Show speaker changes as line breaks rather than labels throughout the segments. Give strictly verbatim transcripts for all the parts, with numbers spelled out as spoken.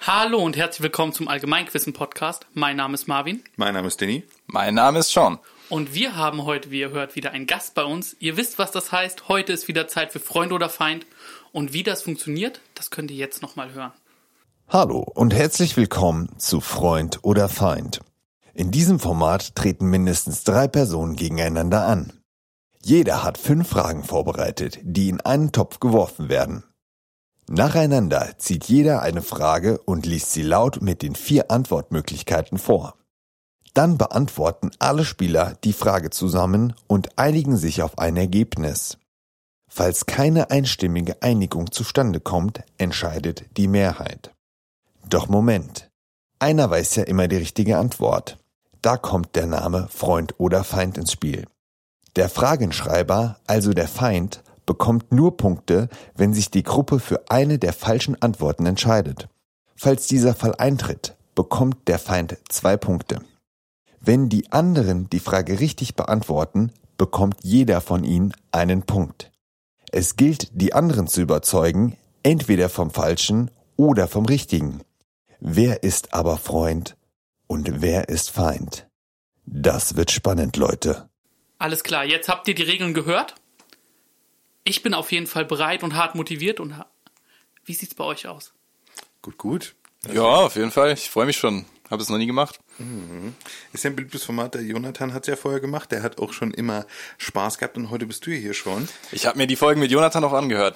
Hallo und herzlich willkommen zum Allgemeinquissen-Podcast. Mein Name ist Marvin.
Mein Name ist Danny.
Mein Name ist Sean.
Und wir haben heute, wie ihr hört, wieder einen Gast bei uns. Ihr wisst, was das heißt. Heute ist wieder Zeit für Freund oder Feind. Und wie das funktioniert, das könnt ihr jetzt nochmal hören.
Hallo und herzlich willkommen zu Freund oder Feind. In diesem Format treten mindestens drei Personen gegeneinander an. Jeder hat fünf Fragen vorbereitet, die in einen Topf geworfen werden. Nacheinander zieht jeder eine Frage und liest sie laut mit den vier Antwortmöglichkeiten vor. Dann beantworten alle Spieler die Frage zusammen und einigen sich auf ein Ergebnis. Falls keine einstimmige Einigung zustande kommt, entscheidet die Mehrheit. Doch Moment, einer weiß ja immer die richtige Antwort. Da kommt der Name Freund oder Feind ins Spiel. Der Fragenschreiber, also der Feind, bekommt nur Punkte, wenn sich die Gruppe für eine der falschen Antworten entscheidet. Falls dieser Fall eintritt, bekommt der Feind zwei Punkte. Wenn die anderen die Frage richtig beantworten, bekommt jeder von ihnen einen Punkt. Es gilt, die anderen zu überzeugen, entweder vom Falschen oder vom Richtigen. Wer ist aber Freund und wer ist Feind? Das wird spannend, Leute.
Alles klar, jetzt habt ihr die Regeln gehört. Ich bin auf jeden Fall bereit und hart motiviert. Und ha- wie sieht's bei euch aus?
Gut, gut.
Ja, auf jeden Fall. Ich freue mich schon. Habe es noch nie gemacht.
Mhm. Ist ja ein beliebtes Format. Der Jonathan hat es ja vorher gemacht. Der hat auch schon immer Spaß gehabt und heute bist du hier schon.
Ich habe mir die Folgen mit Jonathan auch angehört.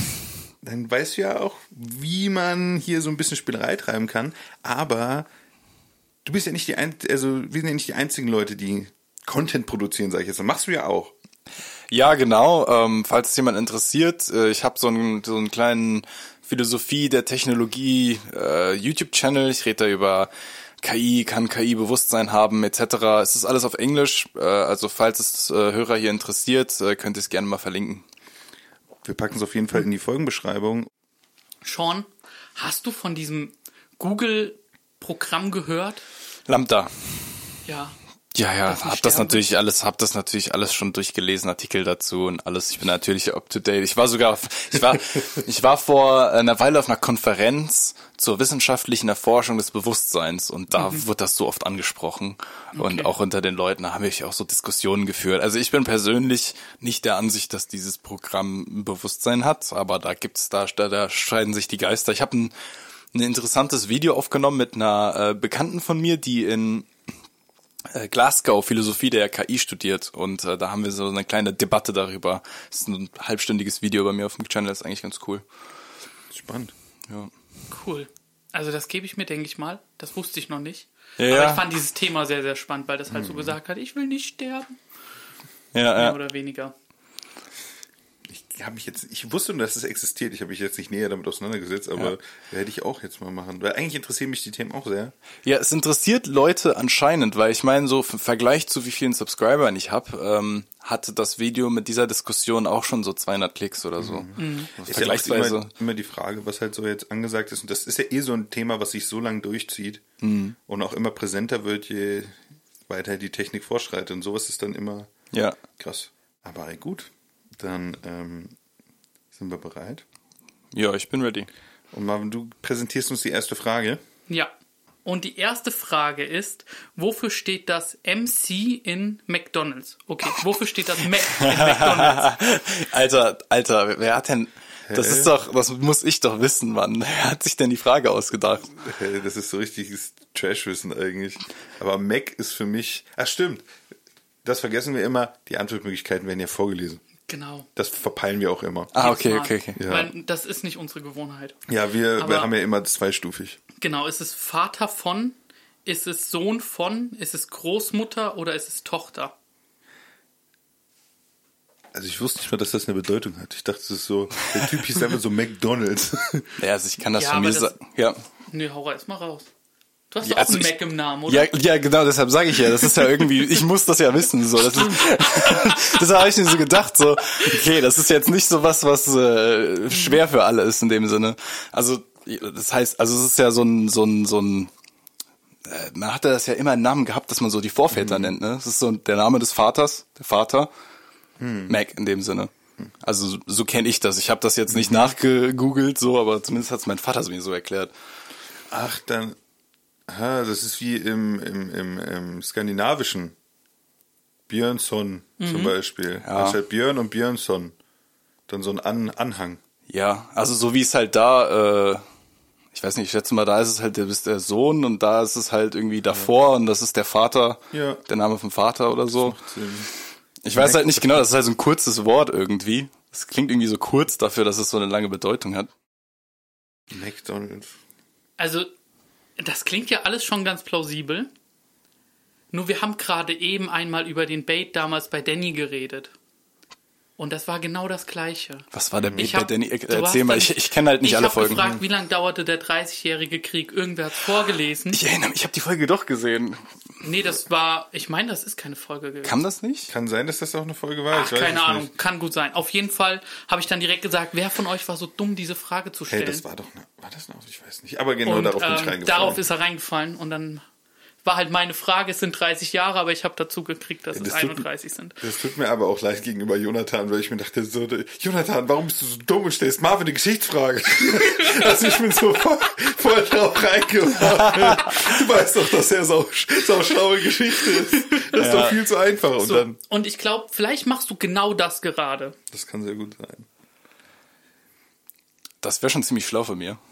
Dann weißt du ja auch, wie man hier so ein bisschen Spielerei treiben kann. Aber du bist ja nicht die ein- also wir sind ja nicht die einzigen Leute, die Content produzieren, sag ich jetzt. Das machst du ja auch.
Ja, genau. Ähm, falls es jemand interessiert, äh, ich habe so einen, so einen kleinen Philosophie der Technologie äh, YouTube-Channel. Ich rede da über K I, kann K I Bewusstsein haben et cetera. Es ist alles auf Englisch. Äh, also falls es äh, Hörer hier interessiert, äh, könnt ihr es gerne mal verlinken.
Wir packen es auf jeden Fall in die Folgenbeschreibung.
Sean, hast du von diesem Google-Programm gehört?
Lambda.
Ja.
Ja, ja,
Dass sie
hab das
sterben
natürlich alles, hab das natürlich alles schon durchgelesen, Artikel dazu und alles. Ich bin natürlich up to date. Ich war sogar, ich war, ich war vor einer Weile auf einer Konferenz zur wissenschaftlichen Erforschung des Bewusstseins und da mhm. wurde das so oft angesprochen und
Okay.
auch unter den Leuten da habe ich auch so Diskussionen geführt. Also ich bin persönlich nicht der Ansicht, dass dieses Programm ein Bewusstsein hat, aber da gibt's da, da, da scheiden sich die Geister. Ich habe ein, ein interessantes Video aufgenommen mit einer äh, Bekannten von mir, die in Glasgow Philosophie der K I studiert und äh, da haben wir so eine kleine Debatte darüber. Das ist ein halbstündiges Video bei mir auf dem Channel, ist eigentlich ganz cool.
Spannend.
Ja.
Cool. Also das gebe ich mir, denke ich mal. Das wusste ich noch nicht.
Ja,
Aber
ja.
ich fand dieses Thema sehr, sehr spannend, weil das halt so gesagt hat, ich will nicht sterben.
Ja,
Mehr
ja.
oder weniger.
Ich habe mich jetzt, ich wusste nur, dass es existiert. Ich habe mich jetzt nicht näher damit auseinandergesetzt, aber
Ja.
werde ich auch jetzt mal machen. Weil eigentlich interessieren mich die Themen auch sehr.
Ja, es interessiert Leute anscheinend, weil ich meine, so im Vergleich zu wie vielen Subscribern ich habe, ähm, hatte das Video mit dieser Diskussion auch schon so zweihundert Klicks oder so.
Mhm.
Ist
Vergleichsweise.
ja auch immer, immer die Frage, was halt so jetzt angesagt ist. Und das ist ja eh so ein Thema, was sich so lang durchzieht
Mhm.
und auch immer präsenter wird, je weiter die Technik fortschreitet. Und sowas ist dann immer
Ja.
krass. Aber ey, gut, dann ähm, sind wir bereit.
Ja, ich bin ready.
Und Marvin, du präsentierst uns die erste Frage.
Ja. Und die erste Frage ist, wofür steht das M C in McDonald's? Okay, wofür steht das Mac in McDonald's?
Alter, Alter, wer hat denn, das ist doch, das muss ich doch wissen, Mann. Wer hat sich denn die Frage ausgedacht?
Das ist so richtiges Trashwissen eigentlich. Aber Mac ist für mich... Ach stimmt, das vergessen wir immer. Die Antwortmöglichkeiten werden ja vorgelesen.
Genau.
Das verpeilen wir auch immer.
Ah,
Jedes
okay,
Mal.
okay, okay.
Ja.
Weil das ist nicht unsere Gewohnheit.
Ja, wir,
Aber-
wir haben ja immer zweistufig.
Genau, ist es Vater von, ist es Sohn von, ist es Großmutter oder ist es Tochter?
Also ich wusste nicht mal, dass das eine Bedeutung hat. Ich dachte, das ist so, der Typ hieß einfach so McDonald's.
Ja, also ich kann das
Ja,
von
aber
mir
das-
sagen. Ja.
Nee, hau erst mal raus. Du hast
Ja,
doch auch
also
einen
ich-
Mac im Namen, oder?
Ja, ja, genau, deshalb sage ich ja, das ist ja irgendwie, ich muss das ja wissen, so, das ist, das habe ich mir so gedacht, so, okay, das ist jetzt nicht so was, was äh, schwer für alle ist in dem Sinne. Also, das heißt, also es ist ja so ein, so ein, so ein, äh, man hatte das ja immer einen Namen gehabt, dass man so die Vorväter
Mhm.
nennt, ne? Das ist so der Name des Vaters, der Vater, mhm. Mac in dem Sinne. Also so, so kenne ich das. Ich habe das jetzt nicht nachgegoogelt, so, aber zumindest hat es mein Vater mir so erklärt.
Ach, dann, aha, das ist wie im, im, im, im Skandinavischen. Björnsson mhm. zum Beispiel.
Ja.
Anstatt Björn und Björnsson. Dann so ein An- Anhang.
Ja, also so wie es halt da, äh, ich weiß nicht, ich schätze mal, da ist es halt, du bist der Sohn und da ist es halt irgendwie davor ja. und das ist der Vater,
ja.
der Name vom Vater oder so. Ich weiß halt nicht genau, das ist halt so ein kurzes Wort irgendwie. Das klingt irgendwie so kurz dafür, dass es so eine lange Bedeutung hat.
McDonald's.
Also, das klingt ja alles schon ganz plausibel. Nur wir haben gerade eben einmal über den Bait damals bei Danny geredet. Und das war genau das Gleiche.
Was war der Bait
Ich hab-
bei Danny?
du
Erzähl
hast
mal,
dann-
ich, ich kenne halt nicht
ich
alle
hab
Folgen.
gefragt, wie lange dauerte der dreißigjährige Krieg? Irgendwer hat vorgelesen.
Ich erinnere mich, ich habe die Folge doch gesehen.
Nee, das war, ich meine, das ist keine Folge gewesen.
Kann das nicht?
Kann sein, dass das auch eine Folge war.
Ach,
ich weiß
keine
es
Ahnung,
Nicht.
kann gut sein. Auf jeden Fall habe ich dann direkt gesagt, wer von euch war so dumm, diese Frage zu stellen?
Hey, das war doch eine, war das eine, ich weiß nicht. Aber genau
und
darauf bin ich
ähm,
reingefallen.
darauf ist er reingefallen und dann war halt meine Frage, es sind dreißig Jahre, aber ich habe dazu gekriegt, dass
Ja,
es
das tut-
einunddreißig sind.
Das tut mir aber auch leid gegenüber Jonathan, weil ich mir dachte, so, Jonathan, warum bist du so dumm und stellst Marvin eine Geschichtsfrage? Also ich bin so voll, voll drauf reingefahren. Du weißt doch, dass er so, so schlaue Geschichte ist. Das ist doch viel zu einfach. Und
So,
dann,
und ich glaube, vielleicht machst du genau das gerade.
das kann sehr gut sein.
Das wäre schon ziemlich schlau von mir.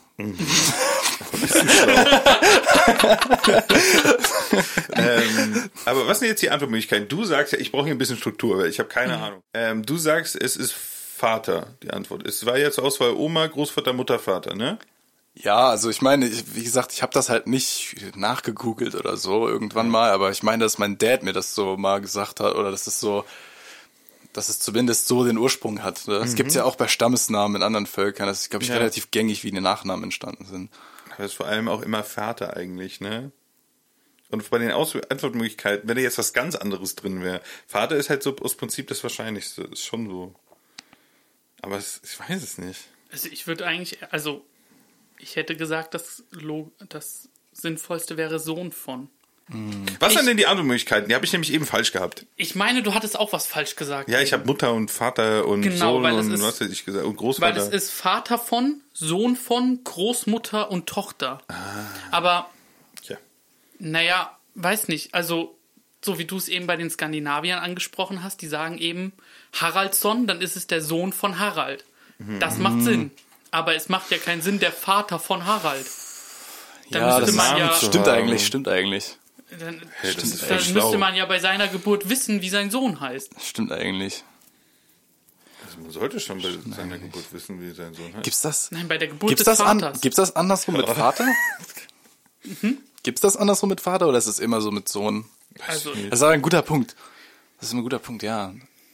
ähm, aber was sind jetzt die Antwortmöglichkeiten? Du sagst ja, ich brauche hier ein bisschen Struktur, weil ich habe keine
Mhm.
Ahnung. Ähm, du sagst, es ist Vater, die Antwort. Es war jetzt zur Auswahl Oma, Großvater, Mutter, Vater, ne?
Ja, also ich meine, ich, wie gesagt, ich habe das halt nicht nachgegoogelt oder so irgendwann mal, aber ich meine, dass mein Dad mir das so mal gesagt hat oder dass es so, dass es zumindest so den Ursprung hat. Das gibt's ja auch bei Stammesnamen in anderen Völkern. Das ist, glaube ich,
Ja.
relativ gängig, wie die Nachnamen entstanden sind.
Das ist vor allem auch immer Vater eigentlich, ne? Und bei den Aus- Antwortmöglichkeiten, wenn da jetzt was ganz anderes drin wäre. Vater ist halt so aus Prinzip das Wahrscheinlichste. Ist schon so. Aber es, ich weiß es nicht.
Also ich würde eigentlich, also ich hätte gesagt, das, Lo- das Sinnvollste wäre Sohn von.
Was
Ich-
sind denn die Antwortmöglichkeiten? Die habe ich nämlich eben falsch gehabt.
Ich meine, du hattest auch was falsch gesagt.
Ja, ich habe Mutter und Vater und
Genau,
Sohn
weil es
und
ist-
was hätte ich gesagt? Und
Weil
Großvater.
es ist Vater von, Sohn von, Großmutter und Tochter.
Ah.
Aber,
Tja.
naja, weiß nicht. Also, so wie du es eben bei den Skandinaviern angesprochen hast, die sagen eben Haraldsson, dann ist es der Sohn von Harald. Das
Mhm.
macht Sinn. Aber es macht ja keinen Sinn, der Vater von Harald. Dann
Ja,
müsste
das
man ja,
stimmt
haben.
eigentlich, stimmt eigentlich.
dann,
Hey, das ist
dann
voll
müsste
schlau.
man ja bei seiner Geburt wissen, wie sein Sohn heißt.
Stimmt eigentlich.
Also man sollte schon bei seiner Geburt wissen, wie sein Sohn heißt.
Gibt's das?
Nein, bei der Geburt
Gibt's
des
das, an,
Vaters.
gibt's das andersrum mit Vater? Gibt's das andersrum mit Vater oder ist es immer so mit Sohn?
Also,
Das ist aber ein guter Punkt. Das ist ein guter Punkt, ja.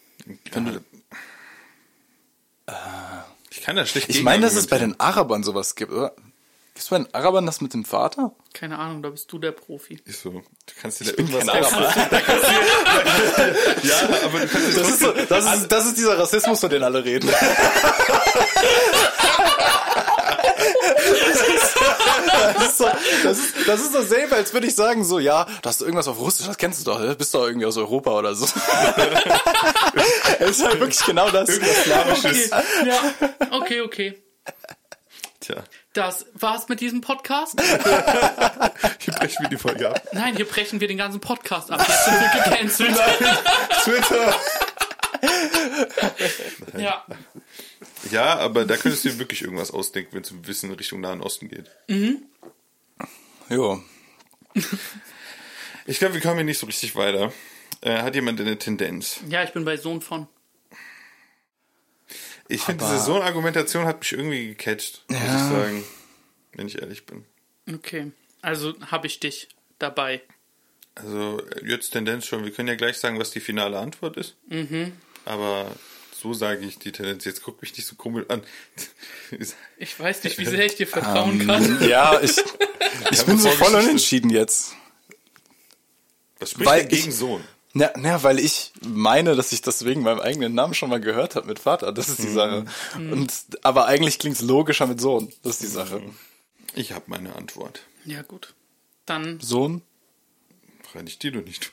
Ich kann da schlecht
Ich meine, dass es bei
gegenargumentieren.
den Arabern sowas gibt, oder? Gibt's bei den Arabern das mit dem Vater?
keine Ahnung, da bist du der Profi.
Ist so. Du kannst dir da
bin
irgendwas
kein
aus- Ja, aber du kannst dir
Das ist, so, das, ist, das ist dieser Rassismus, von dem alle reden. Das ist, so, das, ist, das ist dasselbe, als würde ich sagen, so, ja, da hast du irgendwas auf Russisch, das kennst du doch, du bist doch irgendwie aus Europa oder so. Es ist halt wirklich genau das.
Okay, ja, okay, okay.
Tja,
Das war's mit diesem Podcast.
hier brechen wir die Folge ab.
Nein, hier brechen wir den ganzen Podcast ab. Jetzt sind wir gecancelt.
Twitter.
Ja.
Ja, aber da könntest du dir wirklich irgendwas ausdenken, wenn es ein bisschen in Richtung Nahen Osten geht.
Jo.
Ich glaube, wir kommen hier nicht so richtig weiter. Äh, hat jemand eine Tendenz?
Ja, ich bin bei Sohn von.
Ich finde,
Aber-
diese Sohn-Argumentation hat mich irgendwie gecatcht, muss
Ja.
ich sagen. Wenn ich ehrlich bin.
Okay, also habe ich dich dabei.
Also, jetzt Tendenz schon. Wir können ja gleich sagen, was die finale Antwort ist. Mhm. Aber so sage ich die Tendenz. Jetzt guck mich nicht so komisch an.
Ich weiß nicht, wie sehr ich dir vertrauen kann.
Ja, ich, ich bin so voll
Vorgeschichte.
unentschieden jetzt.
Was spricht
Weil
denn gegen
ich-
Sohn?
Ja, ja, weil ich meine, dass ich das wegen meinem eigenen Namen schon mal gehört habe mit Vater. Das ist die Sache. Und, aber eigentlich klingt's logischer mit Sohn. Das ist die Sache.
Ich habe meine Antwort.
Ja, gut. Dann,
Sohn?
Frage ich dir doch nicht.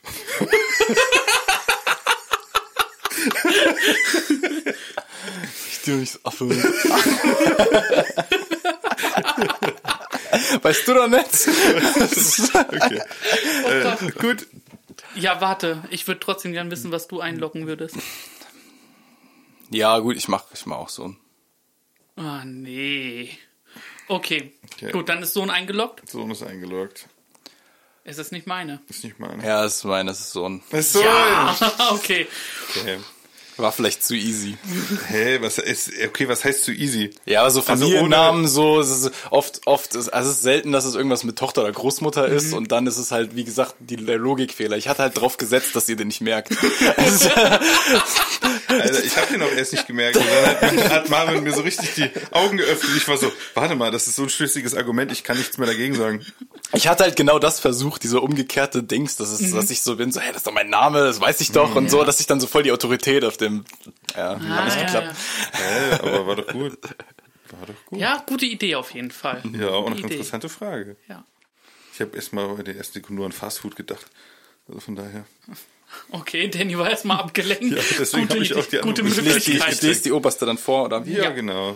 Ich dir nicht Affe. Weißt du doch nicht?
Okay. Äh, gut.
Ja, warte. Ich würde trotzdem gern wissen, was du einloggen würdest.
Ja, gut, ich mach, ich mach auch so.
Ah, nee. Okay.
Okay.
Gut, dann ist Sohn eingeloggt.
Sohn ist eingeloggt.
Es ist nicht meine.
Ist nicht meine.
Ja, das ist mein, das ist so ein.
Ist so.
Ja, okay.
Okay.
War vielleicht zu easy.
Hä, was ist, okay, was heißt zu easy?
Ja, aber so
Also
Familiennamen, so, es ist oft, oft, ist, also es ist selten, dass es irgendwas mit Tochter oder Großmutter ist
Mhm.
und dann ist es halt, wie gesagt, die, der Logikfehler. Ich hatte halt drauf gesetzt, dass ihr den nicht merkt.
Also ich habe den auch erst nicht gemerkt. Und dann hat, hat Marvin mir so richtig die Augen geöffnet. Ich war so, warte mal, das ist so ein schlüssiges Argument, ich kann nichts mehr dagegen sagen.
Ich hatte halt genau das versucht, diese umgekehrte Dings, dass, es, dass ich so bin, so, hey, das ist doch mein Name, das weiß ich doch und so, dass ich dann so voll die Autorität auf dem, ja,
Ah,
hat nicht
ja,
geklappt.
Hä, aber war doch gut. War doch gut.
Ja, gute Idee auf jeden Fall.
Ja, auch eine
Gute Idee.
interessante Frage.
Ja.
Ich habe erst mal bei der ersten Sekunde nur an Fastfood gedacht. Also von daher.
Okay, Danny war erstmal abgelenkt.
Ja, deswegen
gute
hab ich auch die
gute
andere-
Ich lese die,
Möglichkeit.
ich lese die oberste dann vor, oder wie?
Ja,
Ja.
genau.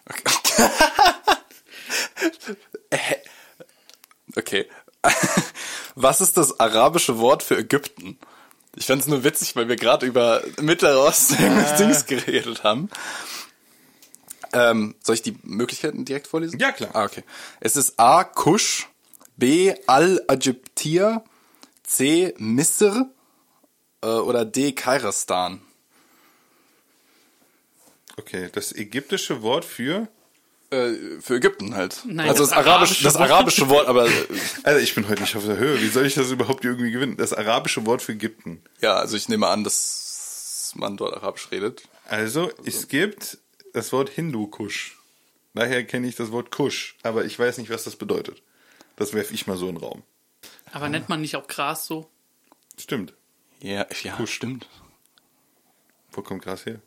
Okay. Was ist das arabische Wort für Ägypten? Ich fand es nur witzig, weil wir gerade über Mittlere Osten ah. Dings geredet haben. Ähm, soll ich die Möglichkeiten direkt vorlesen?
Ja, klar.
Ah, okay. Es ist A. Kusch, B. Al-Ajibtir, C. Misr äh, oder D. Kairistan.
Okay, das ägyptische Wort für...
Äh, für Ägypten halt.
Nein,
also
das
das, arabische,
arabische
das
Wort.
arabische Wort, aber äh,
Also ich bin heute nicht auf der Höhe. Wie soll ich das überhaupt irgendwie gewinnen? Das arabische Wort für Ägypten.
ja, also ich nehme an, dass man dort Arabisch redet.
Also, es gibt das Wort Hindu-Kusch. Daher kenne ich das Wort Kusch, aber ich weiß nicht, was das bedeutet. Das werfe ich mal so in den Raum.
Aber nennt man nicht auch Gras so?
Stimmt.
Ja, ja, stimmt.
Wo kommt Gras her?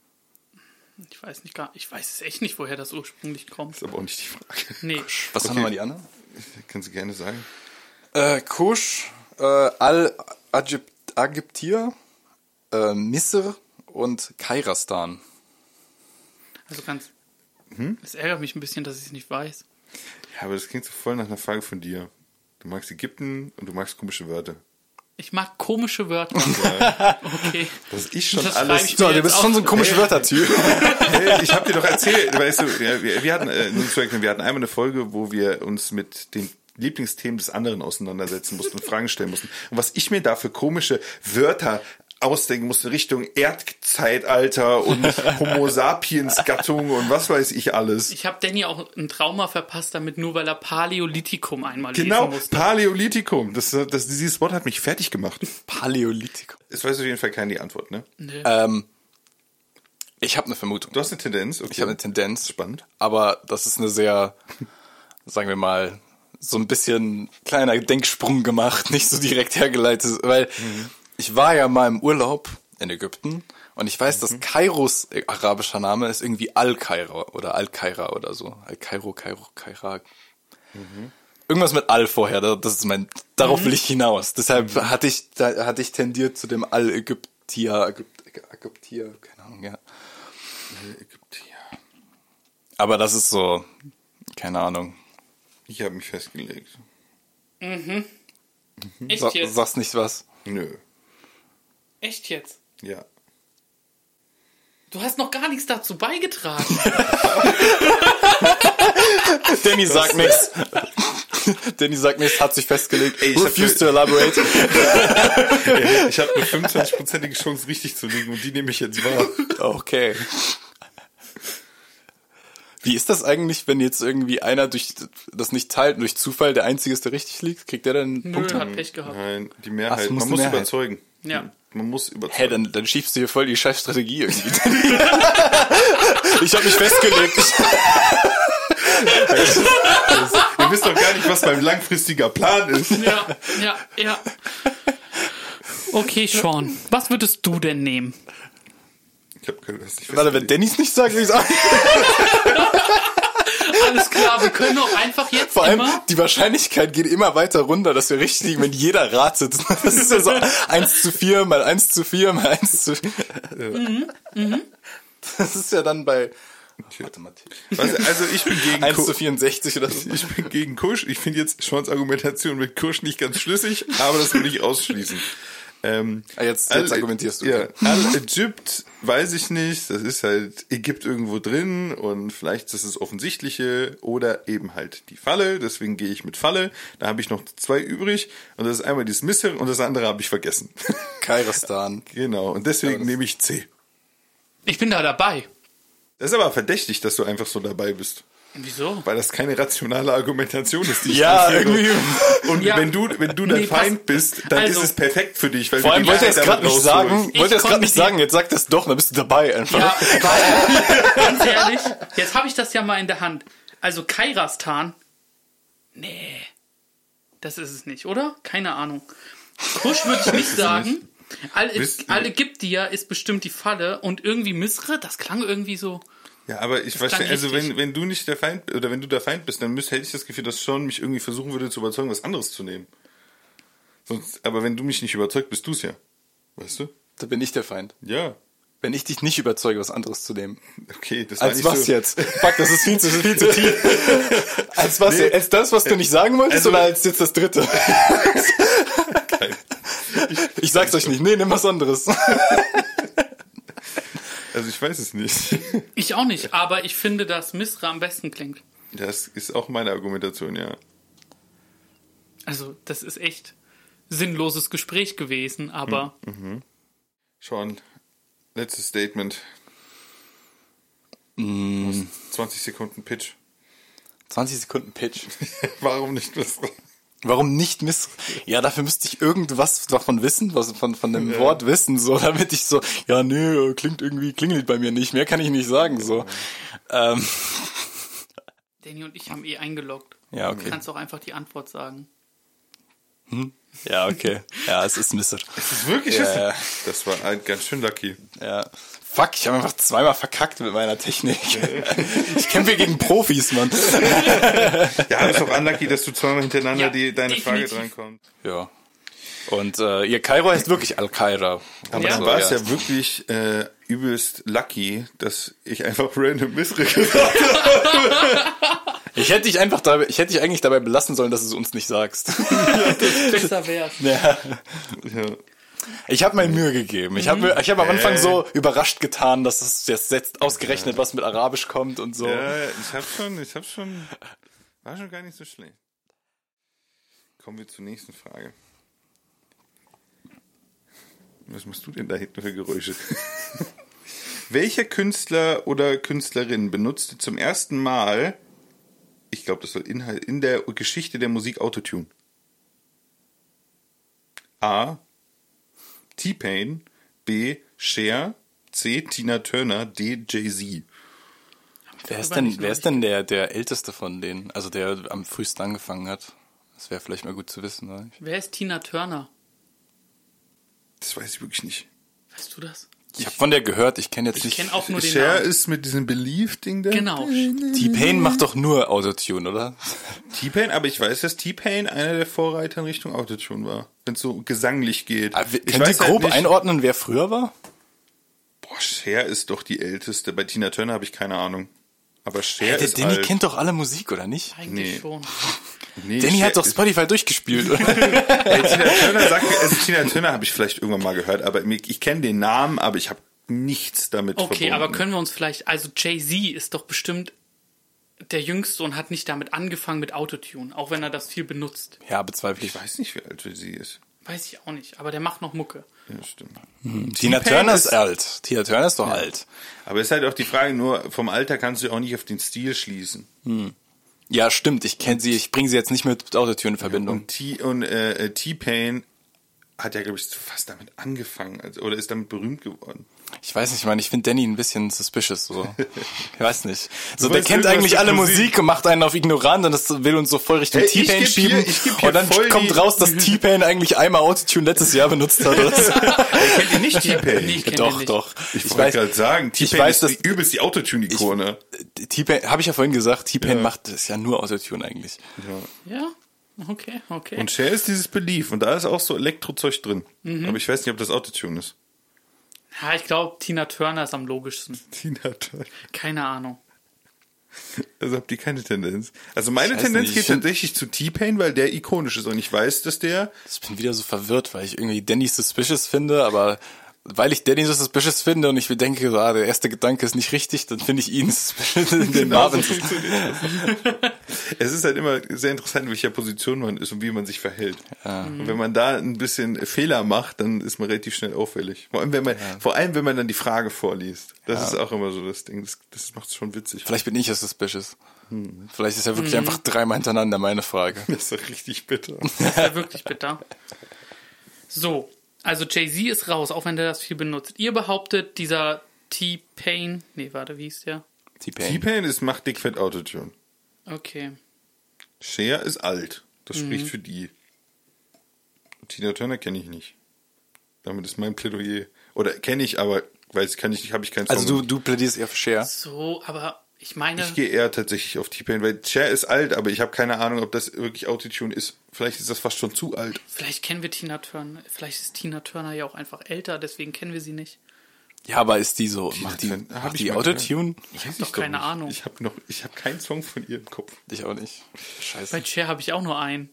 Ich weiß nicht gar, ich weiß es echt nicht, woher das ursprünglich kommt.
Ist aber auch nicht die Frage.
Nee.
Was
Okay.
haben wir die anderen?
Kannst du gerne sagen.
Äh, Kusch, äh, Al-Ajibtir, äh, Misr und Kairistan.
Also ganz.
Hm?
Es ärgert mich ein bisschen, dass ich es nicht weiß.
Ja, aber das klingt so voll nach einer Frage von dir. Du magst Ägypten und du magst komische Wörter.
Ich mag komische Wörter. Okay.
Das ist schon
Das
alles...
schreibe ich
So,
mir
du
jetzt
bist
auf.
schon so ein komischer Wörtertyp.
Hey, ich habe dir doch erzählt, weißt du, ja, wir, wir hatten, äh, nur zu erklären, wir hatten einmal eine Folge, wo wir uns mit den Lieblingsthemen des anderen auseinandersetzen mussten und Fragen stellen mussten. Und was ich mir da für komische Wörter ausdenken musste, Richtung Erdzeitalter und Homo sapiens Gattung und was weiß ich alles.
Ich habe Danny auch ein Trauma verpasst damit, nur weil er Paläolithikum einmal
Genau,
lesen musste.
Paläolithikum. Das, das, dieses Wort hat mich fertig gemacht.
Paläolithikum.
Es weiß auf jeden Fall keine die Antwort, ne?
Nee.
Ähm, ich habe eine Vermutung.
Du hast eine Tendenz, okay.
Ich habe eine Tendenz.
Spannend.
Aber das ist eine sehr, sagen wir mal, so ein bisschen kleiner Denksprung gemacht, nicht so direkt hergeleitet, weil mhm. ich war ja mal im Urlaub in Ägypten und ich weiß, mhm. dass Kairos arabischer Name ist irgendwie Al-Kaira oder Al-Kaira oder so. Al-Kairo, Kairo, Kaira. Mhm. Irgendwas mit Al vorher, das ist mein, darauf mhm. will ich hinaus. Deshalb mhm. hatte ich, da hatte ich tendiert zu dem Al-Ägyptier, Ägyptier, Ägyptier, keine Ahnung, ja.
Ägyptier.
Aber das ist so, keine Ahnung.
Ich habe mich festgelegt.
Mhm. Echt
Sa
jetzt?
sagst nicht was.
Nö.
Echt jetzt?
Ja.
Du hast noch gar nichts dazu beigetragen.
Danny sagt nichts. Danny sagt nichts, hat sich festgelegt.
Ey, ich
Refuse
hab-
to elaborate.
Ich habe eine fünfundzwanzig-prozentige Chance, richtig zu liegen und die nehme ich jetzt wahr.
Okay. Wie ist das eigentlich, wenn jetzt irgendwie einer durch das nicht teilt und durch Zufall der Einzige ist, der richtig liegt? Kriegt der dann
Nö,
Punkte?
hat Pech gehabt.
Nein, die
Ach,
Mehrheit.
du musst
Man muss
die Mehrheit.
überzeugen.
Ja.
Man muss überzeugen.
Hä, dann, dann schiebst du hier voll die scheiß Strategie irgendwie. Ich habe mich festgelegt.
Ihr wisst doch gar nicht, was mein langfristiger Plan ist.
Ja, ja, ja. Okay, Sean, was würdest du denn nehmen?
Ich habe keine nicht
Warte, wenn Dannys nicht sagt, ich sag.
Alles klar, wir können auch einfach jetzt
Vor allem,
immer...
die Wahrscheinlichkeit geht immer weiter runter, dass wir richtig liegen, wenn jeder ratet. Das ist ja so eins zu vier mal eins zu vier mal eins zu vier.
Mhm, mhm.
Das ist ja dann bei, Mathematik.
Was, also ich bin gegen
eins
Ku-
zu vierundsechzig oder so.
Ich bin gegen Kusch. Ich finde jetzt Sean's Argumentation mit Kusch nicht ganz schlüssig, aber das will ich ausschließen. Ähm,
Ah, jetzt- jetzt argumentierst du.
Ja, Al-Ägypt, weiß ich nicht. Das ist halt Ägypt irgendwo drin und vielleicht ist es das Offensichtliche oder eben halt die Falle. Deswegen gehe ich mit Falle. Da habe ich noch zwei übrig und das ist einmal dieses Misr und das andere habe ich vergessen.
Kairistan.
Genau, und deswegen
Ja, das-
nehme ich C.
Ich bin da dabei.
Das ist aber verdächtig, dass du einfach so dabei bist.
Wieso?
Weil das keine rationale Argumentation ist, die ich
Ja,
anführe.
irgendwie.
Und
Ja.
wenn du, wenn du der
Nee, pass-
Feind bist, dann
Also-
ist es perfekt für dich, weil
Vor
du
allem
die
wollte er es
Wahrheit
gerade
damit
nicht sagen.
rausholst.
Ich
Wollte er es gerade
konnte
nicht
die-
sagen. Jetzt sagt es doch, dann bist du dabei einfach.
Ja, weil, ganz ehrlich, jetzt habe ich das ja mal in der Hand. Also Kairastan, nee, das ist es nicht, oder? Keine Ahnung. Kusch würde ich nicht sagen.
Wisst-
Al-Ägyptier ist bestimmt die Falle und irgendwie Misre, das klang irgendwie so.
Ja, aber ich
Das
weiß
klang
nicht, also
richtig.
wenn, wenn du nicht der Feind, oder wenn du der Feind bist, dann müsste, hätte ich das Gefühl, dass Sean mich irgendwie versuchen würde zu überzeugen, was anderes zu nehmen. Sonst, aber wenn du mich nicht überzeugt, bist du es ja. Weißt du?
Da bin ich der Feind.
Ja.
Wenn ich dich nicht überzeuge, was anderes zu nehmen.
Okay, das war
Als
nicht
was
so.
jetzt? Fuck, das ist viel zu, viel zu tief. Als was?
Nee.
Als das, was du nicht sagen wolltest,
Also-
oder als jetzt das dritte? Ich sag's euch nicht. Nee, nimm was anderes.
Also ich weiß es nicht.
Ich auch nicht, aber ich finde, dass Misra am besten klingt.
Das ist auch meine Argumentation, ja.
Also, das ist echt sinnloses Gespräch gewesen, aber
Sean, letztes Statement.
Mm.
Du hast zwanzig Sekunden Pitch.
zwanzig Sekunden Pitch.
Warum nicht das?
Warum nicht Miss? Ja, dafür müsste ich irgendwas davon wissen, was von, von dem
Ja.
Wort wissen, so, damit ich so, ja, nee, klingt irgendwie, klingelt bei mir nicht, mehr kann ich nicht sagen, so. Ähm,
Danny und ich haben eh eingeloggt.
ja,
Du
okay.
kannst auch einfach die Antwort sagen.
Ja, okay. Ja, es ist Misser.
Das ist wirklich
Ja.
Das war halt ganz schön lucky.
Ja. Fuck, ich habe einfach zweimal verkackt mit meiner Technik. Ich kämpfe gegen Profis, Mann.
Ja, ist auch unlucky, dass du zweimal hintereinander
Ja,
die, deine Frage
definitiv.
drankommt.
Ja. Und äh, ihr Kairo heißt wirklich Al-Kaira.
Aber
Ja.
dann
So,
war es ja wirklich äh, übelst lucky, dass ich einfach random Misre gesagt habe.
Ich hätte dich einfach dabei, ich hätte dich eigentlich dabei belassen sollen, dass du es uns nicht sagst.
Besser wär's.
Ja.
Ja.
Ich habe mir Mühe gegeben. Ich habe ich hab am Anfang so überrascht getan, dass es jetzt, jetzt ausgerechnet was mit Arabisch kommt und so.
Ja, ich hab schon, ich hab schon, war schon gar nicht so schlecht. Kommen wir zur nächsten Frage. Was machst du denn da hinten für Geräusche? Welcher Künstler oder Künstlerin benutzte zum ersten Mal, ich glaube, das soll Inhalt, in der Geschichte der Musik Autotune? A. T-Pain, B. Cher, C. Tina Turner, D. Jay-Z.
Wer ist
Darüber
denn,
nicht
wer
noch
ist denn der, der älteste von denen? Also der am frühesten angefangen hat? Das wäre vielleicht mal gut zu wissen, oder?
Wer ist Tina Turner?
Das weiß ich wirklich nicht.
Weißt du das?
Ich habe von der gehört, ich kenne jetzt
Ich
nicht.
kenne auch nur den
Cher
Namen.
ist mit diesem Believe-Ding da.
Genau.
T-Pain macht doch nur Autotune, oder?
T-Pain, aber ich weiß, dass T-Pain einer der Vorreiter in Richtung Autotune war. Wenn es so gesanglich geht.
Aber
ich
könnt ihr
weiß halt
grob
nicht-
einordnen, wer früher war?
Boah, Cher ist doch die älteste. Bei Tina Turner habe ich keine Ahnung. Aber Cher
Der
ist
Danny
alt.
kennt doch alle Musik, oder nicht?
Eigentlich
Nee.
schon.
Nee,
Danny
Cher
hat doch
ist-
Spotify durchgespielt, oder?
Ey, Tina Turner sagt mir, also Tina Turner habe ich vielleicht irgendwann mal gehört, aber ich, ich kenne den Namen, aber ich habe nichts damit
Okay,
verbunden.
aber können wir uns vielleicht, also Jay-Z ist doch bestimmt der Jüngste und hat nicht damit angefangen mit Autotune, auch wenn er das viel benutzt.
Ja, bezweifle ich.
Ich weiß nicht, wie alt sie ist.
Weiß ich auch nicht, aber der macht noch Mucke.
Ja, stimmt.
Tina
T-Pain
Turner ist
ist-
alt. Tina Turner ist doch alt.
Aber es ist halt auch die Frage, nur vom Alter kannst du auch nicht auf den Stil schließen.
Ja, stimmt. Ich kenne sie, ich bringe sie jetzt nicht mit Autotune in Verbindung.
Und T und äh, T-Pain hat ja, glaube ich, fast damit angefangen, also, oder ist damit berühmt geworden.
Ich weiß nicht, ich meine, ich finde Danny ein bisschen suspicious, so. Ich weiß nicht. So,
Du
der
weißt
kennt
irgendwas
eigentlich
mit
alle
Musik.
Musik und macht einen auf ignorant und das will uns so voll Richtung
Hey, ich
T-Pain
geb
schieben.
hier- ich geb hier
Und dann
voll
kommt
die-
raus, dass T-Pain eigentlich einmal Autotune letztes Jahr benutzt hat. Oder so.
Kennt ihr nicht T-Pain?
Nee, ich kenn
Doch,
den nicht.
doch.
Ich,
Ich
wollte
weiß,
gerade sagen,
ich
T-Pain
weiß,
ist
dass-
die, übelst die Autotune-Ikone.
T-Pain, habe ich ja vorhin gesagt, T-Pain
Ja.
macht das ja nur Autotune eigentlich.
Ja.
Ja, okay, okay.
Und Cher ist dieses Belief und da ist auch so Elektrozeug drin. Aber ich weiß nicht, ob das Autotune ist.
Ja, ich glaube, Tina Turner ist am logischsten.
Tina Turner.
Keine Ahnung.
Also habt ihr keine Tendenz. Also meine
Ich weiß
Tendenz
nicht,
geht
ich find-
tatsächlich zu T-Pain, weil der ikonisch ist und ich weiß, dass der...
Ich bin wieder so verwirrt, weil ich irgendwie Danny suspicious finde, aber weil ich Danny so suspicious finde und ich mir denke, so, ah, der erste Gedanke ist nicht richtig, dann finde ich ihn suspicious, den
Genau
Marvin
so
suspicious.
funktioniert das. Es ist halt immer sehr interessant, in welcher Position man ist und wie man sich verhält. Und wenn man da ein bisschen Fehler macht, dann ist man relativ schnell auffällig. Vor allem, wenn man, vor allem, wenn man dann die Frage vorliest. Das ist auch immer so das Ding. Das, das macht es schon witzig.
Vielleicht bin ich ja suspicious. Vielleicht ist ja wirklich einfach dreimal hintereinander meine Frage.
Das ist doch richtig bitter.
Das ist ja wirklich bitter. So, also Jay-Z ist raus, auch wenn der das viel benutzt. Ihr behauptet, dieser T-Pain, nee, warte, wie hieß der?
T-Pain.
T-Pain ist macht dickfett Autotune.
Okay.
Cher ist alt. Das spricht für die. Tina Turner kenne ich nicht. Damit ist mein Plädoyer. Oder kenne ich, aber weiß kann ich nicht, habe ich keinen Song.
Also du, du plädierst eher für Cher.
So, aber ich meine,
Ich gehe eher tatsächlich auf T-Pain, weil Cher ist alt, aber ich habe keine Ahnung, ob das wirklich Autotune ist. Vielleicht ist das fast schon zu alt.
vielleicht kennen wir Tina Turner. Vielleicht ist Tina Turner ja auch einfach älter, deswegen kennen wir sie nicht.
Ja, aber ist die so, macht die,
Turner- hab
macht
ich
die
mal
Autotune?
Ich habe doch keine Ahnung.
Ich habe noch, ich habe keinen Song von ihr im Kopf.
Ich auch nicht. Scheiße.
Bei Cher habe ich auch nur einen.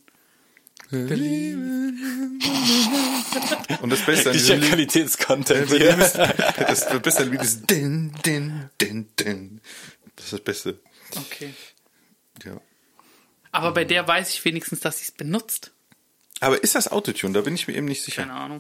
Und das Beste an
Dieser
diesem Lied,
Qualitätscontent
bei dem
hier.
ist, das Beste an Lied ist din, din, din, din. Das ist das Beste.
Okay.
Ja.
Aber bei der weiß ich wenigstens, dass sie es benutzt.
Aber ist das Autotune? Da bin ich mir eben nicht sicher.
Keine Ahnung.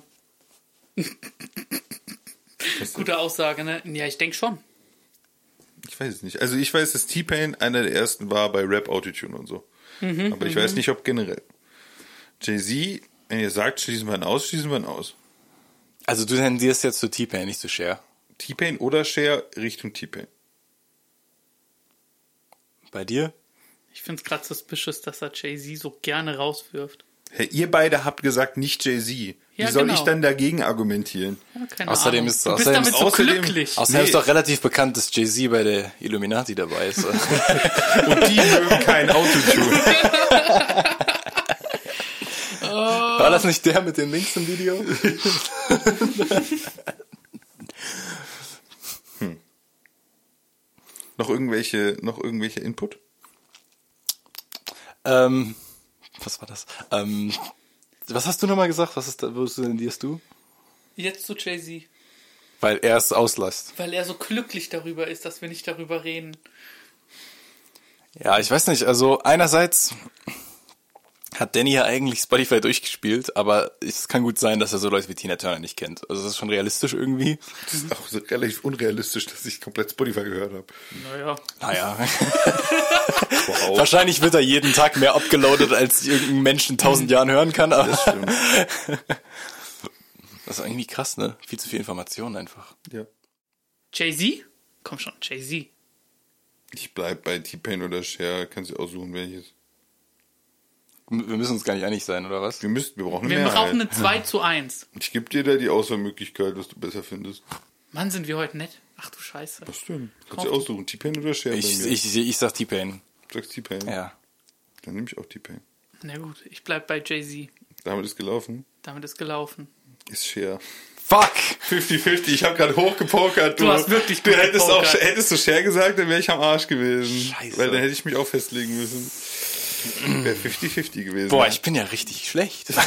Gute Aussage, ne? Ja, ich denke schon.
Ich weiß es nicht. Also ich weiß, dass T-Pain einer der ersten war bei Rap Autotune und so.
Mhm,
Aber ich weiß nicht, ob generell. Jay-Z, wenn ihr sagt, schließen wir ihn aus, schließen wir ihn aus.
Also du tendierst jetzt zu T-Pain, nicht zu Cher.
T-Pain oder Cher Richtung T-Pain.
Bei dir?
Ich finde es gerade suspicious, dass er Jay-Z so gerne rauswirft.
Hey, ihr beide habt gesagt, nicht Jay-Z. Wie
Ja,
soll
genau.
ich dann dagegen argumentieren?
Ja, keine
Außerdem
Ahnung.
ist-
du bist
außerdem
damit
ist-
so
außerdem-
glücklich.
Außerdem
Nee.
ist doch relativ bekannt, dass Jay-Z bei der Illuminati dabei ist.
Und die mögen kein Autotune.
War das nicht der mit den Links im Video?
noch irgendwelche, noch irgendwelche Input?
ähm, was war das? Ähm, was hast du nochmal gesagt? Was ist da, wo tendierst du?
Jetzt zu Jay-Z.
Weil er es auslässt.
Weil er so glücklich darüber ist, dass wir nicht darüber reden.
Ja, ich weiß nicht. Also einerseits hat Danny ja eigentlich Spotify durchgespielt, aber es kann gut sein, dass er so Leute wie Tina Turner nicht kennt. Also das ist schon realistisch irgendwie.
Das ist auch so relativ unrealistisch, dass ich komplett Spotify gehört habe.
Naja.
Naja.
Wow.
Wahrscheinlich wird er jeden Tag mehr upgeloadet, als irgendein Mensch in tausend Jahren hören kann. Aber
Das stimmt.
das ist irgendwie krass, ne? Viel zu viel Information einfach.
Ja.
Jay-Z? Komm schon, Jay-Z.
Ich bleib bei T-Pain oder Cher. Kannst du aussuchen, welches.
Wir müssen uns gar nicht einig sein, oder was?
Wir müssten, wir brauchen
Wir
mehr.
brauchen eine zwei zu eins.
Ich gebe dir da die Auswahlmöglichkeit, was du besser findest.
Mann, sind wir heute nett. Ach du Scheiße.
Was denn? Kannst
Kauf-
du aussuchen, T-Pain oder Cher?
Ich,
bei mir?
ich, ich sag T-Pain.
Du sagst T-Pain?
Ja.
Dann nehme ich auch T-Pain.
Na gut, ich bleib bei Jay-Z.
Damit ist gelaufen.
Damit ist gelaufen.
Ist Cher.
Fuck!
fünfzig fünfzig, ich habe gerade hochgepokert.
Du hast wirklich
Du
gut
hättest auch,
gepokert.
hättest du Cher gesagt, dann wäre ich am Arsch gewesen.
Scheiße.
Weil dann hätte ich mich auch festlegen müssen. Wäre fünfzig fünfzig gewesen.
Boah,
ja.
ich bin ja richtig schlecht.
Hä,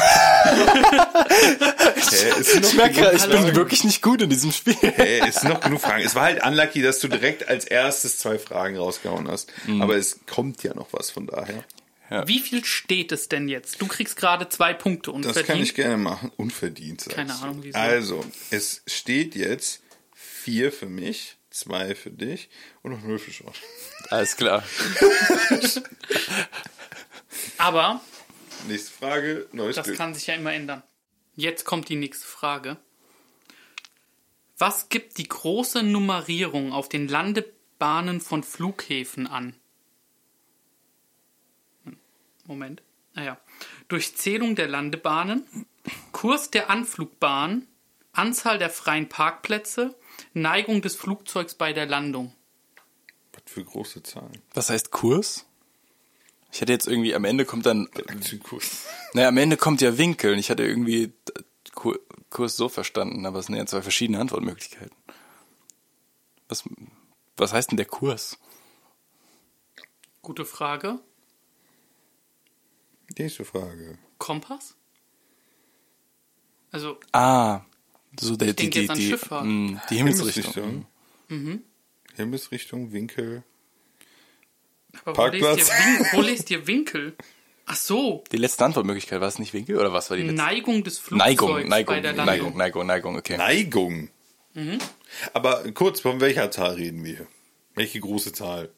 ist noch
Ich merke
genug
gerade, ich bin
Fragen?
wirklich nicht gut in diesem Spiel.
Hä, ist noch genug Fragen. Es war halt unlucky, dass du direkt als erstes zwei Fragen rausgehauen hast. Aber es kommt ja noch was von daher.
Ja.
Wie viel steht es denn jetzt? Du kriegst gerade zwei Punkte und
Das kann ich gerne machen. Unverdient, sagst
Keine
du.
Ahnung, wieso.
Also, es steht jetzt vier für mich, zwei für dich und noch null für Sean.
Alles klar.
Aber
Nächste Frage, neues
das
Glück.
kann sich ja immer ändern. Jetzt kommt die nächste Frage. Was gibt die große Nummerierung auf den Landebahnen von Flughäfen an? Hm, Moment. Naja. Durchzählung der Landebahnen, Kurs der Anflugbahn, Anzahl der freien Parkplätze, Neigung des Flugzeugs bei der Landung.
Was für große Zahlen.
Was heißt Kurs? Ich hatte jetzt irgendwie, am Ende kommt dann,
Aktienkurs.
naja, am Ende kommt ja Winkel und ich hatte irgendwie Kur- Kurs so verstanden, aber es sind ja zwei verschiedene Antwortmöglichkeiten. Was, was heißt denn der Kurs?
Gute Frage.
Nächste Frage.
Kompass? Also,
Ah, so der,
Ich
die,
denke
die,
jetzt an
die,
Schifffahrt.
mh, die Himmelsrichtung.
Himmelsrichtung.
mhm.
Himmelsrichtung, Winkel.
Aber wo
Parkplatz.
lest, ihr Win- wo lest ihr Winkel? Ach so,
Die letzte Antwortmöglichkeit, war es nicht Winkel oder was war die letzte?
Neigung des Flugzeugs
Neigung,
bei
Neigung,
der Landung.
Neigung, Neigung, Neigung, okay.
Neigung. Aber kurz, von welcher Zahl reden wir? Welche große Zahl?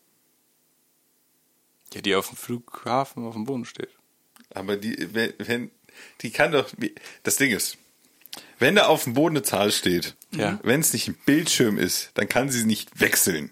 Ja, die auf dem Flughafen auf dem Boden steht.
Aber die, wenn, wenn die kann doch, wie- das Ding ist, wenn da auf dem Boden eine Zahl steht,
Ja.
wenn es nicht ein Bildschirm ist, dann kann sie nicht wechseln.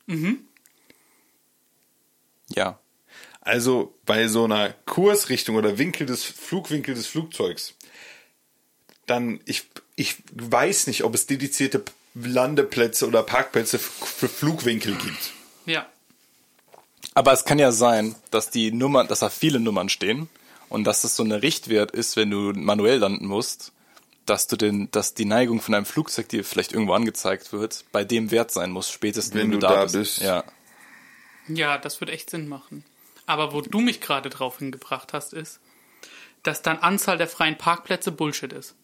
Ja.
Also bei so einer Kursrichtung oder Winkel des Flugwinkel des Flugzeugs, dann, ich, ich weiß nicht, ob es dedizierte Landeplätze oder Parkplätze für Flugwinkel gibt.
Ja,
Aber es kann ja sein, dass die Nummern, dass da viele Nummern stehen und dass das so eine Richtwert ist, wenn du manuell landen musst, dass du den, dass die Neigung von einem Flugzeug, die vielleicht irgendwo angezeigt wird, bei dem Wert sein muss, spätestens
Wenn
wenn,
du
du da,
da
bist.
bist.
Ja.
ja, das wird echt Sinn machen. Aber wo du mich gerade drauf hingebracht hast, ist, dass dann Anzahl der freien Parkplätze Bullshit ist.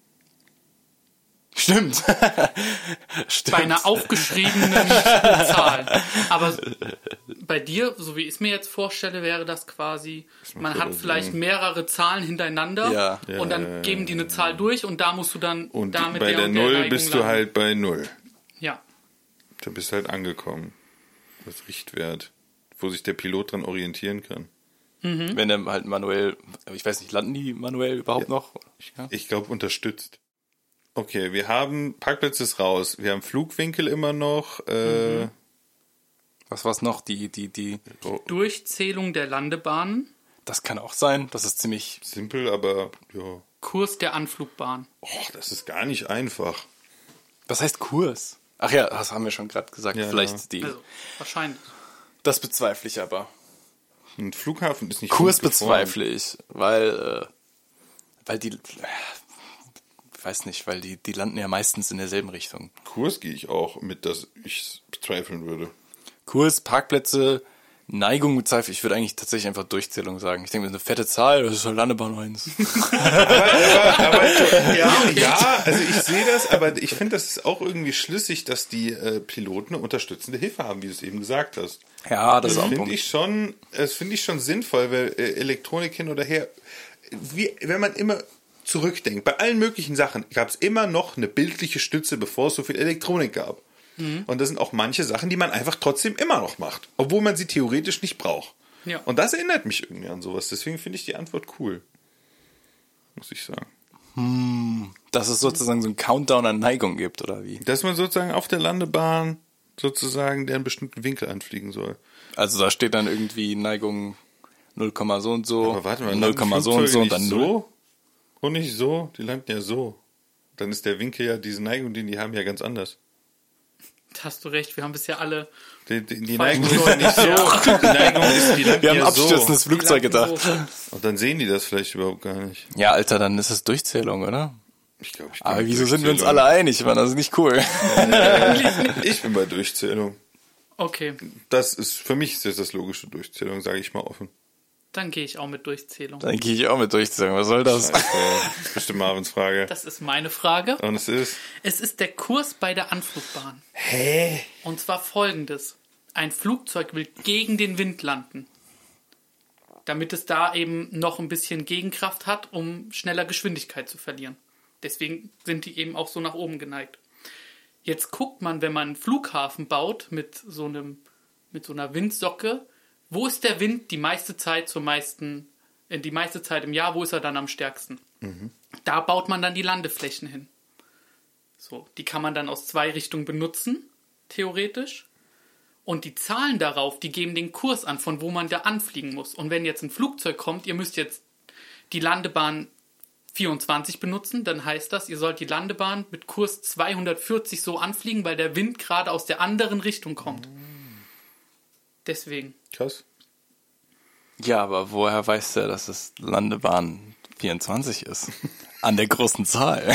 Stimmt. Stimmt.
Bei einer aufgeschriebenen Zahl. Aber bei dir, so wie ich es mir jetzt vorstelle, wäre das quasi, man hat
so
vielleicht
Sinn.
mehrere Zahlen hintereinander
Ja.
und dann
Ja, ja,
geben die eine Zahl durch und da musst du dann
Und
damit
bei
der
der
und der
Null
Neigung
bist du
landen.
halt bei Null.
Ja,
Da bist du halt angekommen. Das Richtwert, wo sich der Pilot dran orientieren kann.
Wenn er halt manuell, ich weiß nicht, landen die manuell überhaupt
Ja.
noch? Ja.
Ich glaube, unterstützt. Okay, wir haben Parkplätze ist raus. Wir haben Flugwinkel immer noch. Äh,
Was war's noch? Die, die, die,
Durchzählung der Landebahnen,
das kann auch sein. Das ist ziemlich,
Simpel, aber ja.
Kurs der Anflugbahn.
Oh, das ist gar nicht einfach.
was heißt Kurs? Ach ja, das haben wir schon gerade gesagt.
Ja,
Vielleicht
ja.
die,
Also, wahrscheinlich.
das bezweifle ich aber.
Ein Flughafen ist nicht
Kurs
gut geformt.
bezweifle ich, weil, äh, weil die, ich weiß nicht, weil die, die landen ja meistens in derselben Richtung.
Kurs gehe ich auch mit, dass ich bezweifeln würde.
Kurs, Parkplätze, Neigung bezweifle ich. Ich würde eigentlich tatsächlich einfach Durchzählung sagen. Ich denke, das ist eine fette Zahl, das ist halt Landebahn eins.
Ja, ja, also ich sehe das, aber ich finde, das ist auch irgendwie schlüssig, dass die äh, Piloten eine unterstützende Hilfe haben, wie du es eben gesagt hast.
Ja, das ist auch
Das
ein
finde
Punkt.
ich schon, das finde ich schon sinnvoll, weil äh, Elektronik hin oder her, wie, wenn man immer zurückdenkt, bei allen möglichen Sachen gab es immer noch eine bildliche Stütze, bevor es so viel Elektronik gab. Und das sind auch manche Sachen, die man einfach trotzdem immer noch macht, obwohl man sie theoretisch nicht braucht.
Ja.
Und das erinnert mich irgendwie an sowas. Deswegen finde ich die Antwort cool. Muss ich sagen.
Dass es sozusagen so einen Countdown an Neigung gibt, oder wie?
Dass man sozusagen auf der Landebahn sozusagen der einen bestimmten Winkel anfliegen soll.
Also da steht dann irgendwie Neigung null, so und so,
Aber warte mal,
null,
landen
so und so und
Flugzeuge
dann
nicht
null.
so und nicht so. Die landen ja so. Dann ist der Winkel ja, diese Neigung, die die haben, ja ganz anders.
Da hast du recht, wir haben bisher alle.
Die, die, die
Falsch
Neigung ist ja nicht so. Die Neigung ist, die landen
Wir haben
ja
ein abstürzendes
so.
Flugzeug
die landen
gedacht.
so.
Und dann sehen die das vielleicht überhaupt gar nicht.
Ja, Alter, dann ist es Durchzählung, oder?
Ich glaube, ich bin
Aber
bei
wieso sind wir uns
Durchzählung.
alle einig, Mann? Das ist nicht cool.
Ich bin bei Durchzählung.
Okay,
Das ist, für mich ist das das logische Durchzählung, sage ich mal offen.
dann gehe ich auch mit Durchzählung.
Dann gehe ich auch mit Durchzählung. Was soll das?
Das ist bestimmt Marvins Frage.
Das ist meine Frage.
Und es ist,
Es ist der Kurs bei der Anflugbahn.
hä?
Und zwar folgendes. Ein Flugzeug will gegen den Wind landen. Damit es da eben noch ein bisschen Gegenkraft hat, um schneller Geschwindigkeit zu verlieren. Deswegen sind die eben auch so nach oben geneigt. Jetzt guckt man, wenn man einen Flughafen baut mit so einem, mit so einer Windsocke, wo ist der Wind die meiste Zeit zur meisten, äh, die meiste Zeit im Jahr, wo ist er dann am stärksten? Da baut man dann die Landeflächen hin. So, die kann man dann aus zwei Richtungen benutzen, theoretisch. Und die Zahlen darauf, die geben den Kurs an, von wo man da anfliegen muss. Und wenn jetzt ein Flugzeug kommt, ihr müsst jetzt die Landebahn vierundzwanzig benutzen, dann heißt das, ihr sollt die Landebahn mit Kurs zweihundertvierzig so anfliegen, weil der Wind gerade aus der anderen Richtung kommt. Deswegen.
Krass.
Ja, aber woher weiß der, dass es Landebahn vierundzwanzig ist? An der großen Zahl.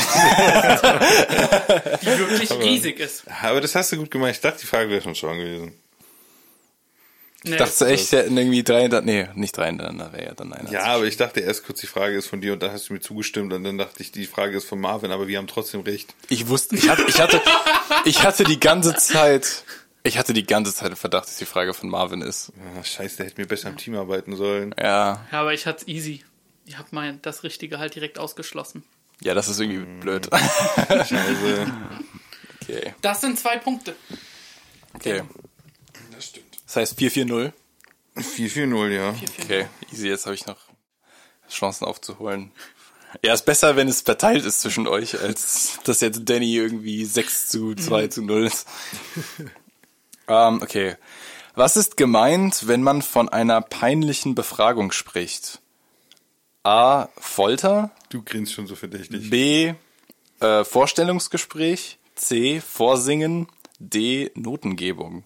Die wirklich riesig ist.
Aber das hast du gut gemacht. Ich dachte, die Frage wäre schon schon gewesen.
Ich dachte echt, wir hätten irgendwie drei hintereinander. Nee, nicht drei hintereinander, wäre ja dann einer.
Ja, aber ich dachte erst kurz, die Frage ist von dir und dann hast du mir zugestimmt und dann dachte ich, die Frage ist von Marvin, aber wir haben trotzdem recht.
Ich wusste, ich hatte, ich hatte, ich hatte die ganze Zeit, ich hatte die ganze Zeit den Verdacht, dass die Frage von Marvin ist.
Ah, scheiße, der hätte mir besser im Team arbeiten sollen.
Ja.
Ja, aber ich hatte es easy. Ich habe mein das Richtige halt direkt ausgeschlossen.
Ja, das ist irgendwie blöd.
Scheiße.
Okay.
Das sind zwei Punkte.
Okay.
Das stimmt.
Das heißt vier vier null.
vier vier null, ja.
Okay, easy, jetzt habe ich noch Chancen aufzuholen. Ja, ist besser, wenn es verteilt ist zwischen euch, als dass jetzt Danny irgendwie sechs zu zwei zu null ist. ähm, okay. Was ist gemeint, wenn man von einer peinlichen Befragung spricht? A. Folter.
Du grinst schon so verdächtig.
B. Äh, Vorstellungsgespräch. C. Vorsingen. D. Notengebung.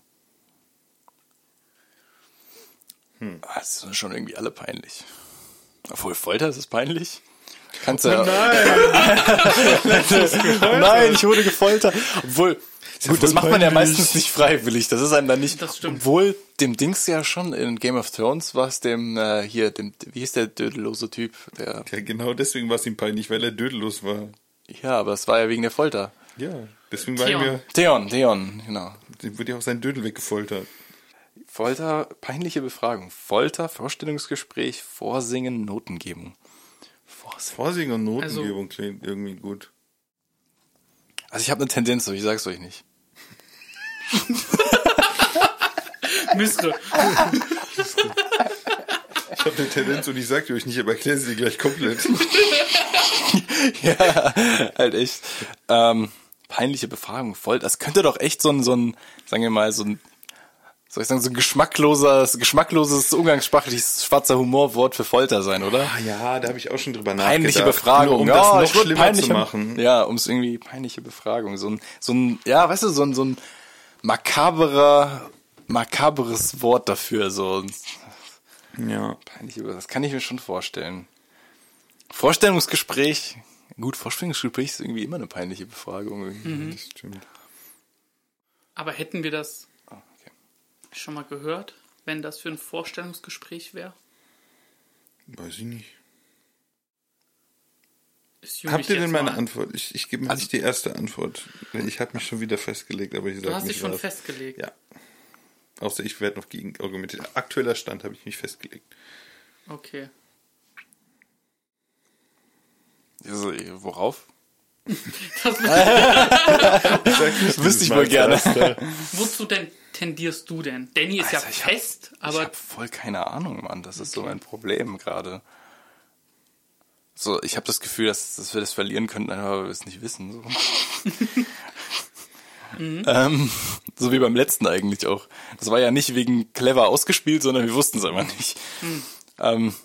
Hm. Das sind schon irgendwie alle peinlich. Obwohl, Folter ist es peinlich? Kannst du ja.
Nein!
Nein, ich wurde gefoltert. Obwohl,
ja
gut, das
voll
macht man ja
peinlich.
meistens nicht freiwillig. Das ist einem dann nicht.
Das stimmt.
Obwohl, dem Dings ja schon in Game of Thrones war es dem, äh, hier, dem, wie hieß der dödellose Typ? Der,
Ja, genau deswegen war es ihm peinlich, weil er dödellos war.
ja, aber es war ja wegen der Folter.
Ja, deswegen war
Theon.
ihm ja,
Theon, Theon, genau.
dem wird ja auch sein Dödel weggefoltert.
Folter, peinliche Befragung. Folter, Vorstellungsgespräch, Vorsingen, Notengebung. Vorsingen.
Vorsingen und Notengebung klingt irgendwie gut.
Also ich habe eine Tendenz, aber ich sag's euch nicht.
Müsste.
Ich habe eine Tendenz und ich sag dir euch nicht, aber erkläre sie dir gleich komplett.
Ja, halt echt. Ähm, peinliche Befragung, voll. Das könnte doch echt so ein, so ein, sagen wir mal, so ein, soll ich sagen, so ein geschmackloses, geschmackloses, umgangssprachliches schwarzer Humorwort für Folter sein, oder?
Ah ja, da habe ich auch schon drüber nachgedacht.
Peinliche Befragung,
Nur um
ja,
das noch
ich würd
schlimmer
peinliche,
zu machen.
Ja, um es irgendwie peinliche Befragung, so ein, so ein, ja, weißt du, so ein, so ein makaberer, makaberes Wort dafür, so
Ja.
peinliche, das kann ich mir schon vorstellen. Vorstellungsgespräch, gut, Vorstellungsgespräch ist irgendwie immer eine peinliche Befragung. Irgendwie.
Das stimmt.
Aber hätten wir das
Ah, okay.
schon mal gehört, wenn das für ein Vorstellungsgespräch wäre?
Weiß ich nicht.
Ist
Habt ihr denn meine
mal.
Antwort? Ich, ich gebe mir
Also-
nicht die erste Antwort. Ich habe mich schon wieder festgelegt, aber ich
Du
sage
hast
nicht
dich schon
was.
festgelegt.
Ja. Außer ich werde noch gegen argumentiert. Aktueller Stand habe ich mich festgelegt.
Okay.
Also, worauf?
Das,
Das wüsste ich wohl gerne.
wozu denn tendierst du denn? Danny ist
Alter,
ja
ich hab-
fest,
Ich
aber
habe voll keine Ahnung, Mann. Das ist so mein Problem gerade. So, ich habe das Gefühl, dass, dass wir das verlieren könnten, aber wir es nicht wissen. So. ähm, so wie beim letzten eigentlich auch. Das war ja nicht wegen clever ausgespielt, sondern wir wussten es einfach nicht.
Mhm.
Ähm,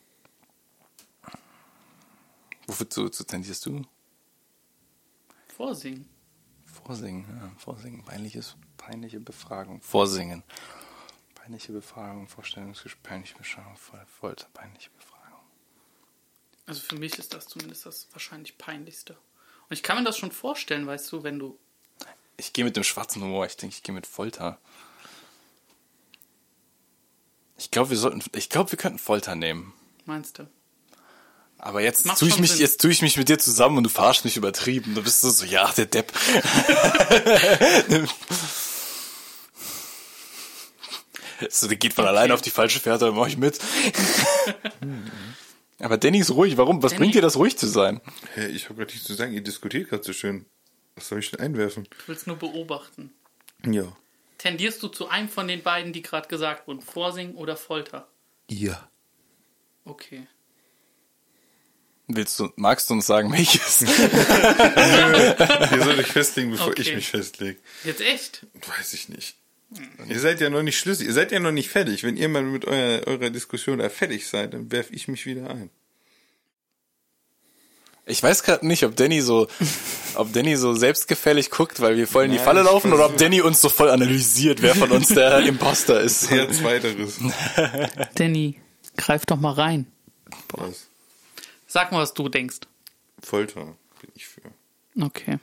wofür zu, zu tendierst du?
vorsingen.
Vorsingen, ja, vorsingen. Peinliches, peinliche Befragung. Vorsingen. Peinliche Befragung, Vorstellungsgespräch, peinliche Befragung, Folter, peinliche Befragung.
Also für mich ist das zumindest das wahrscheinlich peinlichste. Und ich kann mir das schon vorstellen, weißt du, wenn du...
Ich gehe mit dem schwarzen Humor, ich denke, ich gehe mit Folter. Ich glaube, wir sollten, ich glaube, wir könnten Folter nehmen.
Meinst du?
Aber jetzt
Macht
tue ich
schon
mich,
Sinn.
jetzt tue ich mich mit dir zusammen und du verarschst mich übertrieben. Du bist so, ja, der Depp. So, der geht von
Okay.
alleine auf die falsche Fährte, dann mach ich mit. Aber Danny ist ruhig. Warum? Was
Danny-
bringt dir das, ruhig zu sein?
Hey, ich habe gerade nichts zu sagen. Ihr diskutiert gerade so schön. Was soll ich denn einwerfen?
Du willst nur beobachten.
Ja.
Tendierst du zu einem von den beiden, die gerade gesagt wurden? Vorsingen oder Folter?
Ja.
Okay.
Willst du, magst du uns sagen, welches?
Ihr sollt euch festlegen, bevor
Okay.
ich mich festlege.
Jetzt echt?
Weiß ich nicht. Ihr seid ja noch nicht schlüssig. Ihr seid ja noch nicht fertig. Wenn ihr mal mit eurer, eurer Diskussion da fertig seid, dann werfe ich mich wieder ein.
Ich weiß gerade nicht, ob Danny so, ob Danny so selbstgefällig guckt, weil wir voll in die
Nein,
Falle
ich
laufen, oder ob
versuch-
Danny uns so voll analysiert, wer von uns der Imposter ist.
Eher zweiteres.
Danny, greif doch mal rein.
Was?
Sag mal, was du denkst.
Folter bin ich für.
Okay.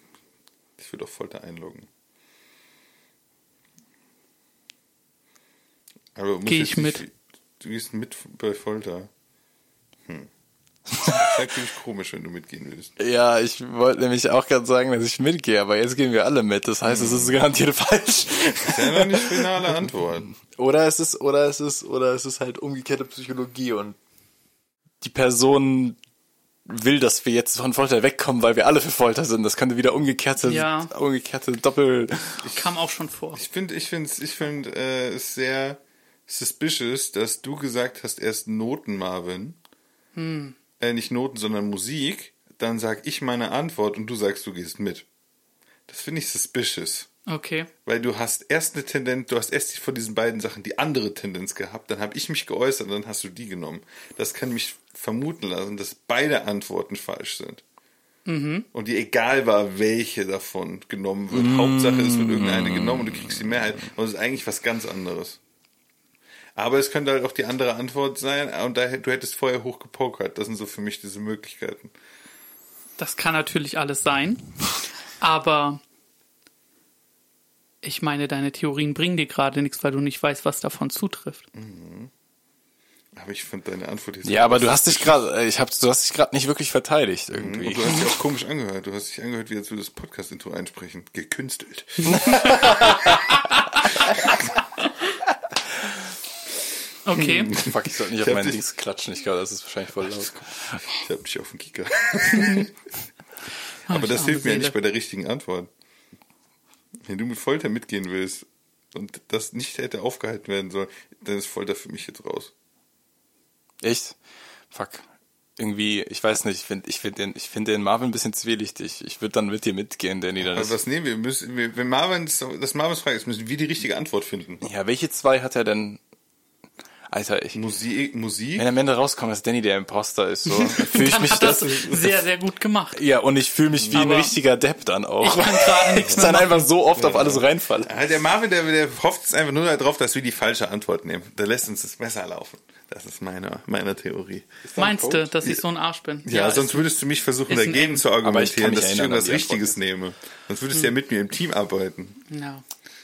Ich würde auf Folter einloggen. Aber muss
Geh
jetzt
ich
nicht-
mit.
Du gehst mit bei Folter. Hm. Das ist natürlich komisch, wenn du mitgehen willst.
Ja, ich wollte nämlich auch gerade sagen, dass ich mitgehe, aber jetzt gehen wir alle mit. Das heißt, es ist garantiert falsch.
Das ist ja noch nicht finale Antwort.
Oder es ist, oder es ist, oder es ist halt umgekehrte Psychologie und die Person will, dass wir jetzt von Folter wegkommen, weil wir alle für Folter sind. Das könnte wieder umgekehrte,
Ja.
umgekehrte Doppel.
Kam auch schon vor.
Ich finde, ich finde, ich finde äh, es sehr suspicious, dass du gesagt hast, erst Noten, Marvin. Hm. Äh, nicht Noten, sondern Musik. Dann sag ich meine Antwort und du sagst, du gehst mit. Das finde ich suspicious.
Okay.
Weil du hast erst eine Tendenz, du hast erst von diesen beiden Sachen die andere Tendenz gehabt, dann habe ich mich geäußert und dann hast du die genommen. Das kann mich vermuten lassen, dass beide Antworten falsch sind. Mhm. Und dir egal war, welche davon genommen wird. Mhm. Hauptsache, es wird irgendeine genommen und du kriegst die Mehrheit. Und es ist eigentlich was ganz anderes. Aber es könnte halt auch die andere Antwort sein und da, du hättest vorher hochgepokert. Das sind so für mich diese Möglichkeiten.
Das kann natürlich alles sein. Aber ich meine, deine Theorien bringen dir gerade nichts, weil du nicht weißt, was davon zutrifft.
Mhm. Aber ich fand deine Antwort jetzt...
Ja, aber du hast dich gerade, ich hab, du hast dich gerade nicht wirklich verteidigt irgendwie.
Und du hast dich auch komisch angehört. Du hast dich angehört, wie als würdest du das Podcast-Intro einsprechen. Gekünstelt.
Okay.
Fuck, ich sollte nicht
Ich
auf
hab
meinen
dich-
Dings klatschen. Ich glaube, das ist wahrscheinlich voll laut.
Ich hab dich auf den Kicker. Aber das
arme
hilft mir ja
Seele.
nicht bei der richtigen Antwort. Wenn du mit Folter mitgehen willst und das nicht hätte aufgehalten werden sollen, dann ist Folter für mich jetzt raus.
Echt? Fuck. Irgendwie, ich weiß nicht, ich finde ich find den, ich find den Marvin ein bisschen zwielichtig. Ich würde dann mit dir mitgehen, Danny. Dann
Also
ist,
was nehmen wir? Müssen, wir wenn Marvin das Marvins Frage ist, müssen wir die richtige Antwort finden.
ja, welche zwei hat er denn? Alter, ich,
Musik, Musik.
wenn am Ende rauskommt, dass Danny der Imposter ist, so, fühle ich
Dann
mich
hat das
das,
sehr, sehr gut gemacht.
ja, und ich fühle mich wie ein
Aber
richtiger Depp dann
Ich
auch.
kann gerade nichts
Ich
mehr
dann
machen.
einfach so oft auf alles reinfalle.
Ah, Der Marvin, der, der hofft jetzt einfach nur darauf, dass wir die falsche Antwort nehmen. Der lässt uns das besser laufen. Das ist meine, meine Theorie.
Meinst du, dass ich so ein Arsch bin?
Ja, sonst
ist-
würdest du mich versuchen,
ist ein
dagegen
M.
zu
Aber ich kann
argumentieren,
mich
dass ich
erinnern an
irgendwas
die
Richtiges nehme. Sonst würdest du ja mit mir im Team arbeiten.
Ja.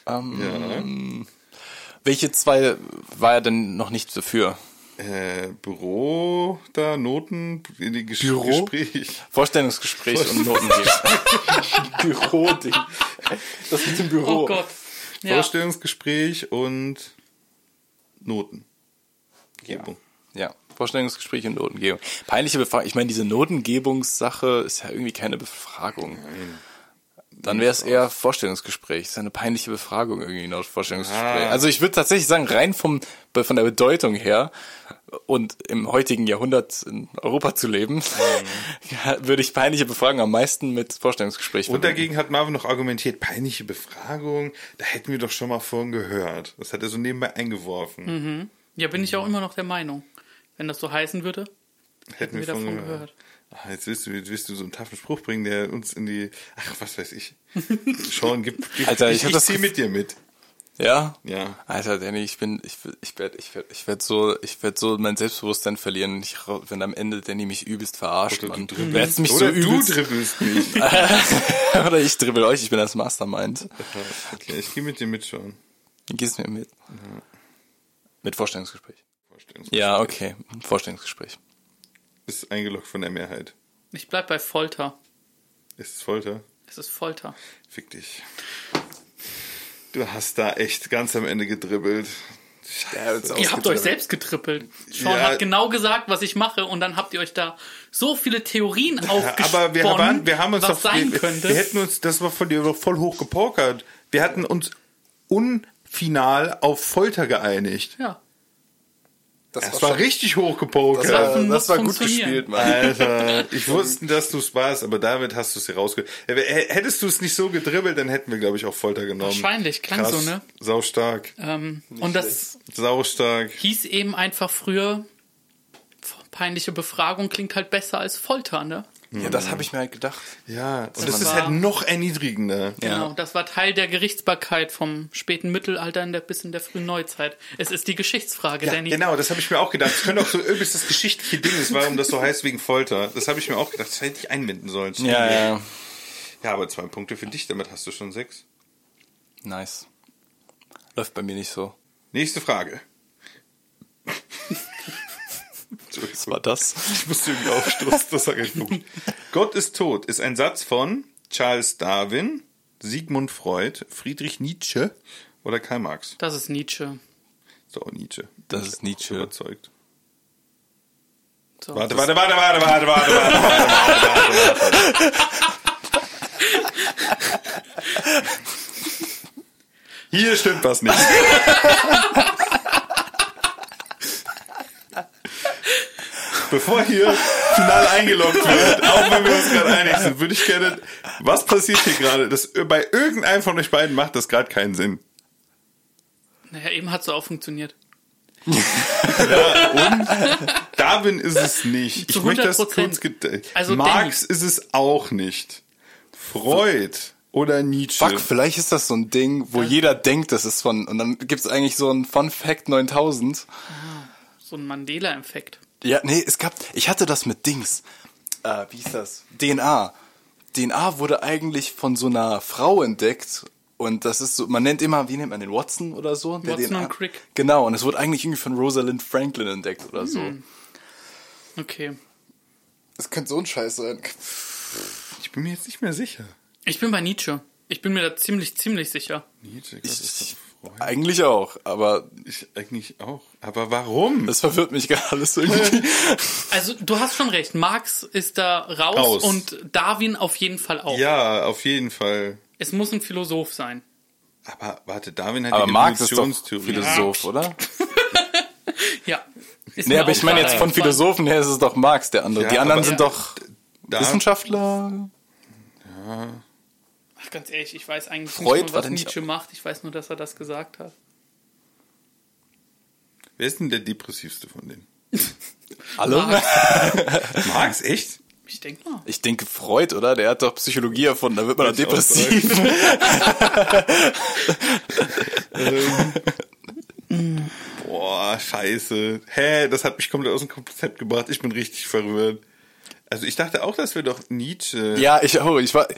Ähm, Welche zwei war er denn noch nicht dafür?
Äh, Büro, da, Noten, in die Ges
Büro?
Gespräch.
Vorstellungsgespräch und Noten geben. Büro-Ding. Das mit dem Büro.
Oh Gott. Ja.
Vorstellungsgespräch und Noten. Gebung.
Ja, Vorstellungsgespräch und Notengebung. Peinliche Befragung. Ich meine, diese Notengebungssache ist ja irgendwie keine Befragung. Dann wäre es eher Vorstellungsgespräch. Das ist ja eine peinliche Befragung irgendwie, noch Vorstellungsgespräch.
Ah.
Also ich würde tatsächlich sagen, rein vom von der Bedeutung her und im heutigen Jahrhundert in Europa zu leben, ja, würde ich peinliche Befragung am meisten mit Vorstellungsgespräch
Und
verbinden.
dagegen hat Marvin noch argumentiert, peinliche Befragung, da hätten wir doch schon mal vorhin gehört. Das hat er so nebenbei eingeworfen.
Ja, bin ich auch immer noch der Meinung. Wenn das so heißen würde, hätten wir davon gehört.
Ach, jetzt willst du, jetzt willst du so einen taffen Spruch bringen, der uns in die, ach, was weiß ich. Sean, gib, gib
Alter, ich
ich,
hab
ich
das
zieh
Gef-
mit dir mit.
Ja?
Ja.
Alter, Danny, ich bin, ich, ich werde, ich werde, ich werde so, ich werde so mein Selbstbewusstsein verlieren, ich, wenn am Ende Danny mich übelst verarscht,
Oder
Mann.
du
Du
dribbelst.
hättest mich
Oder
so
du
übelst,
dribbelst mich.
oder ich dribbel euch, ich bin das Mastermind.
Okay, ich geh mit dir mit, Sean.
Gehst mir mit? Mit Vorstellungsgespräch.
Vorstellungsgespräch.
Ja, okay, Vorstellungsgespräch.
Ist eingeloggt von der Mehrheit.
Ich bleib bei Folter.
Ist es Folter?
Es ist Folter.
Fick dich. Du hast da echt ganz am Ende gedribbelt.
Ja, jetzt
Ihr habt euch selbst getrippelt. Sean
Ja.
hat genau gesagt, was ich mache, und dann habt ihr euch da so viele Theorien aufgesponnen,
Aber wir, waren, wir haben uns
was
doch,
sein
wir,
könnte.
wir hätten uns, das war von dir doch voll hoch gepokert. Wir hatten uns unfinal auf Folter geeinigt.
ja.
Das war richtig hoch gepokert.
Das war,
Waffen
das
muss
war gut
funktionieren.
gespielt, Mann.
Alter, ich wusste, dass du es warst, aber damit hast du es hier rausge... Hättest du es nicht so gedribbelt, dann hätten wir, glaube ich, auch Folter genommen.
Wahrscheinlich, klang
Krass,
so, ne?
Sau stark.
Ähm, und das
Sau stark.
hieß eben einfach früher, peinliche Befragung klingt halt besser als Folter, ne?
Ja, das habe ich mir halt gedacht.
Ja, und das,
Das
ist
war-
halt noch erniedrigender.
Genau, das war Teil der Gerichtsbarkeit vom späten Mittelalter in der, bis in der frühen Neuzeit. Es ist die Geschichtsfrage,
Ja,
Danny.
genau, das habe ich mir auch gedacht. Es könnte auch so übelst das geschichtliche Ding ist, warum das so heißt wegen Folter. Das habe ich mir auch gedacht. Das hätte ich einbinden sollen.
Ja, ja,
Ja, aber zwei Punkte für dich, damit hast du schon sechs.
nice. Läuft bei mir nicht so.
Nächste Frage.
Was war das?
Ich musste irgendwie aufstoßen, das war ganz gut. Gott ist tot ist ein Satz von Charles Darwin, Sigmund Freud, Friedrich Nietzsche oder Karl Marx.
Das ist Nietzsche.
So, Nietzsche.
Das
Bin
ist
ich
Nietzsche.
Überzeugt.
So.
Warte, warte, warte, warte, warte, warte, warte, warte, warte, warte, warte. Hier stimmt was nicht. Bevor hier final eingeloggt wird, auch wenn wir uns gerade einig sind, würde ich gerne, was passiert hier gerade? Das, bei irgendeinem von euch beiden macht das gerade keinen Sinn.
Naja, eben hat es auch funktioniert.
Ja, und Darwin ist es nicht.
Zu
Ich möchte das
hundert
kurz
Prozent.
ged-
Also
Marx ist es auch nicht. Freud oder Nietzsche.
Fuck, vielleicht ist das so ein Ding, wo jeder denkt, das ist von, und dann gibt's eigentlich so ein Fun Fact neuntausend.
So ein Mandela-Effekt.
Ja, nee, es gab, ich hatte das mit Dings. Äh, wie hieß das? D N A. D N A wurde eigentlich von so einer Frau entdeckt. Und das ist so, man nennt immer, wie nennt man den, Watson oder so? Der
Watson
D N A.
und Crick.
Genau, und es wurde eigentlich irgendwie von Rosalind Franklin entdeckt oder so.
Okay.
Das könnte so ein Scheiß sein.
Ich bin mir jetzt nicht mehr sicher.
Ich bin bei Nietzsche. Ich bin mir da ziemlich, ziemlich sicher.
Nietzsche, Gott,
Ich,
ist
ich,
doch Freud.
eigentlich auch, aber
Ich eigentlich auch. Aber warum?
das verwirrt mich gerade alles irgendwie.
Also, du hast schon recht. Marx ist da raus,
Raus.
und Darwin auf jeden Fall auch.
Ja, auf jeden Fall.
Es muss ein Philosoph sein.
Aber warte, Darwin hat
Aber
die
Marx ist doch
Evolutionstheorie.
Philosoph, oder?
Ja. Ist
Nee,
mir
aber ich meine jetzt von
aufgefallen.
Philosophen her ist es doch Marx, der andere.
Ja,
Die anderen
aber-
sind doch
Da-
Wissenschaftler.
Ach, ganz ehrlich, ich weiß eigentlich
Freud
nicht
war
mal, was
der nicht
Nietzsche macht. Ich weiß nur, dass er das gesagt hat.
Wer ist denn der depressivste von denen?
Alle?
Marx.
Marx, echt?
Ich denke mal.
Ich denke Freud, oder? Der hat doch Psychologie erfunden, da wird man doch
Würde ich auch
depressiv.
Boah, scheiße. Hä, das hat mich komplett aus dem Konzept gebracht. Ich bin richtig verrührt. Also ich dachte auch, das wäre doch Nietzsche.
Ja, ich auch. Ich war.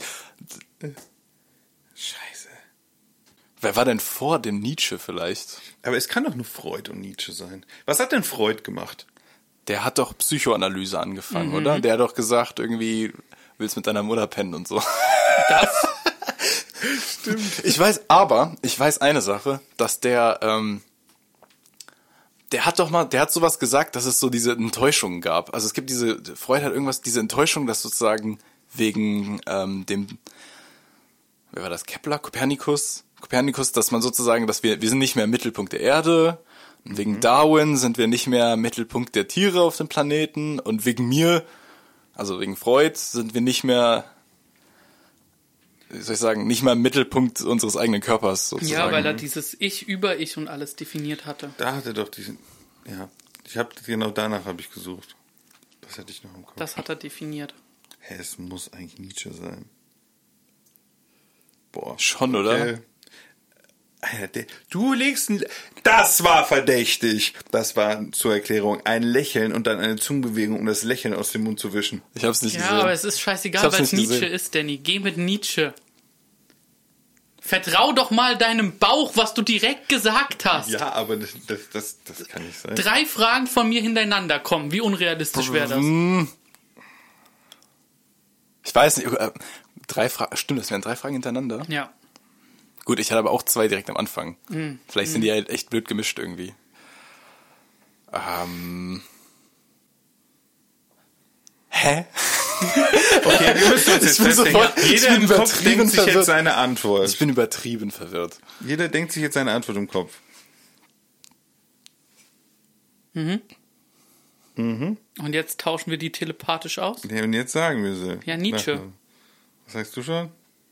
Scheiße.
Wer war denn vor dem Nietzsche vielleicht?
Aber es kann doch nur Freud und Nietzsche sein. Was hat denn Freud gemacht?
Der hat doch Psychoanalyse angefangen, oder? Der hat doch gesagt, irgendwie willst mit deiner Mutter pennen und so.
Das?
Stimmt. Ich weiß, aber ich weiß eine Sache, dass der, ähm, der hat doch mal, der hat sowas gesagt, dass es so diese Enttäuschungen gab. Also es gibt diese, Freud hat irgendwas, diese Enttäuschung, dass sozusagen wegen ähm, dem, wer war das, Kepler, Kopernikus, Kopernikus, dass man sozusagen, dass wir, wir sind nicht mehr im Mittelpunkt der Erde. Und wegen Darwin sind wir nicht mehr Mittelpunkt der Tiere auf dem Planeten. Und wegen mir, also wegen Freud, sind wir nicht mehr, wie soll ich sagen, nicht mehr im Mittelpunkt unseres eigenen Körpers sozusagen.
Ja, weil er dieses Ich über Ich und alles definiert hatte.
Da hat er doch diesen. Ja, ich habe genau danach habe ich gesucht. Das hatte ich noch im Kopf.
Das hat er definiert.
Hä, es muss eigentlich Nietzsche sein. Boah.
Schon, oder?
Äh, Alter, der- du legst ein. Das war verdächtig. Das war zur Erklärung ein Lächeln und dann eine Zungenbewegung, um das Lächeln aus dem Mund zu wischen.
Ich hab's nicht
Ja,
gesehen.
aber es ist
Ich
scheißegal,
hab's
weil es
nicht
Nietzsche
gesehen.
ist, Danny. Geh mit Nietzsche. Vertrau doch mal deinem Bauch, was du direkt gesagt hast.
Ja, aber das, das, das, das kann nicht sein.
Drei Fragen von mir hintereinander kommen. Wie unrealistisch wäre das?
Ich weiß nicht, äh, drei Fragen, stimmt, das wären drei Fragen hintereinander.
Ja.
Gut, ich hatte aber auch zwei direkt am Anfang.
Mhm.
Vielleicht sind die halt echt blöd gemischt irgendwie. Ähm. Hä?
Okay, wir müssen uns jetzt
Ich bin
festlegen.
sofort- ich
Jeder
bin
im Kopf
übertrieben
denkt sich
verwirrt.
jetzt seine Antwort.
Ich bin übertrieben verwirrt.
Jeder denkt sich jetzt seine Antwort im Kopf.
Und jetzt tauschen wir die telepathisch aus?
Ja, und jetzt sagen wir sie.
Ja, Nietzsche.
Sag mal. Was sagst du schon?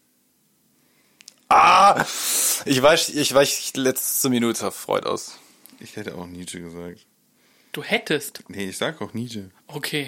Ah! Ich weiß, ich weiß letzte Minute auf Freud aus.
Ich hätte auch Nietzsche gesagt.
Du hättest.
Nee, ich sag auch Nietzsche.
Okay.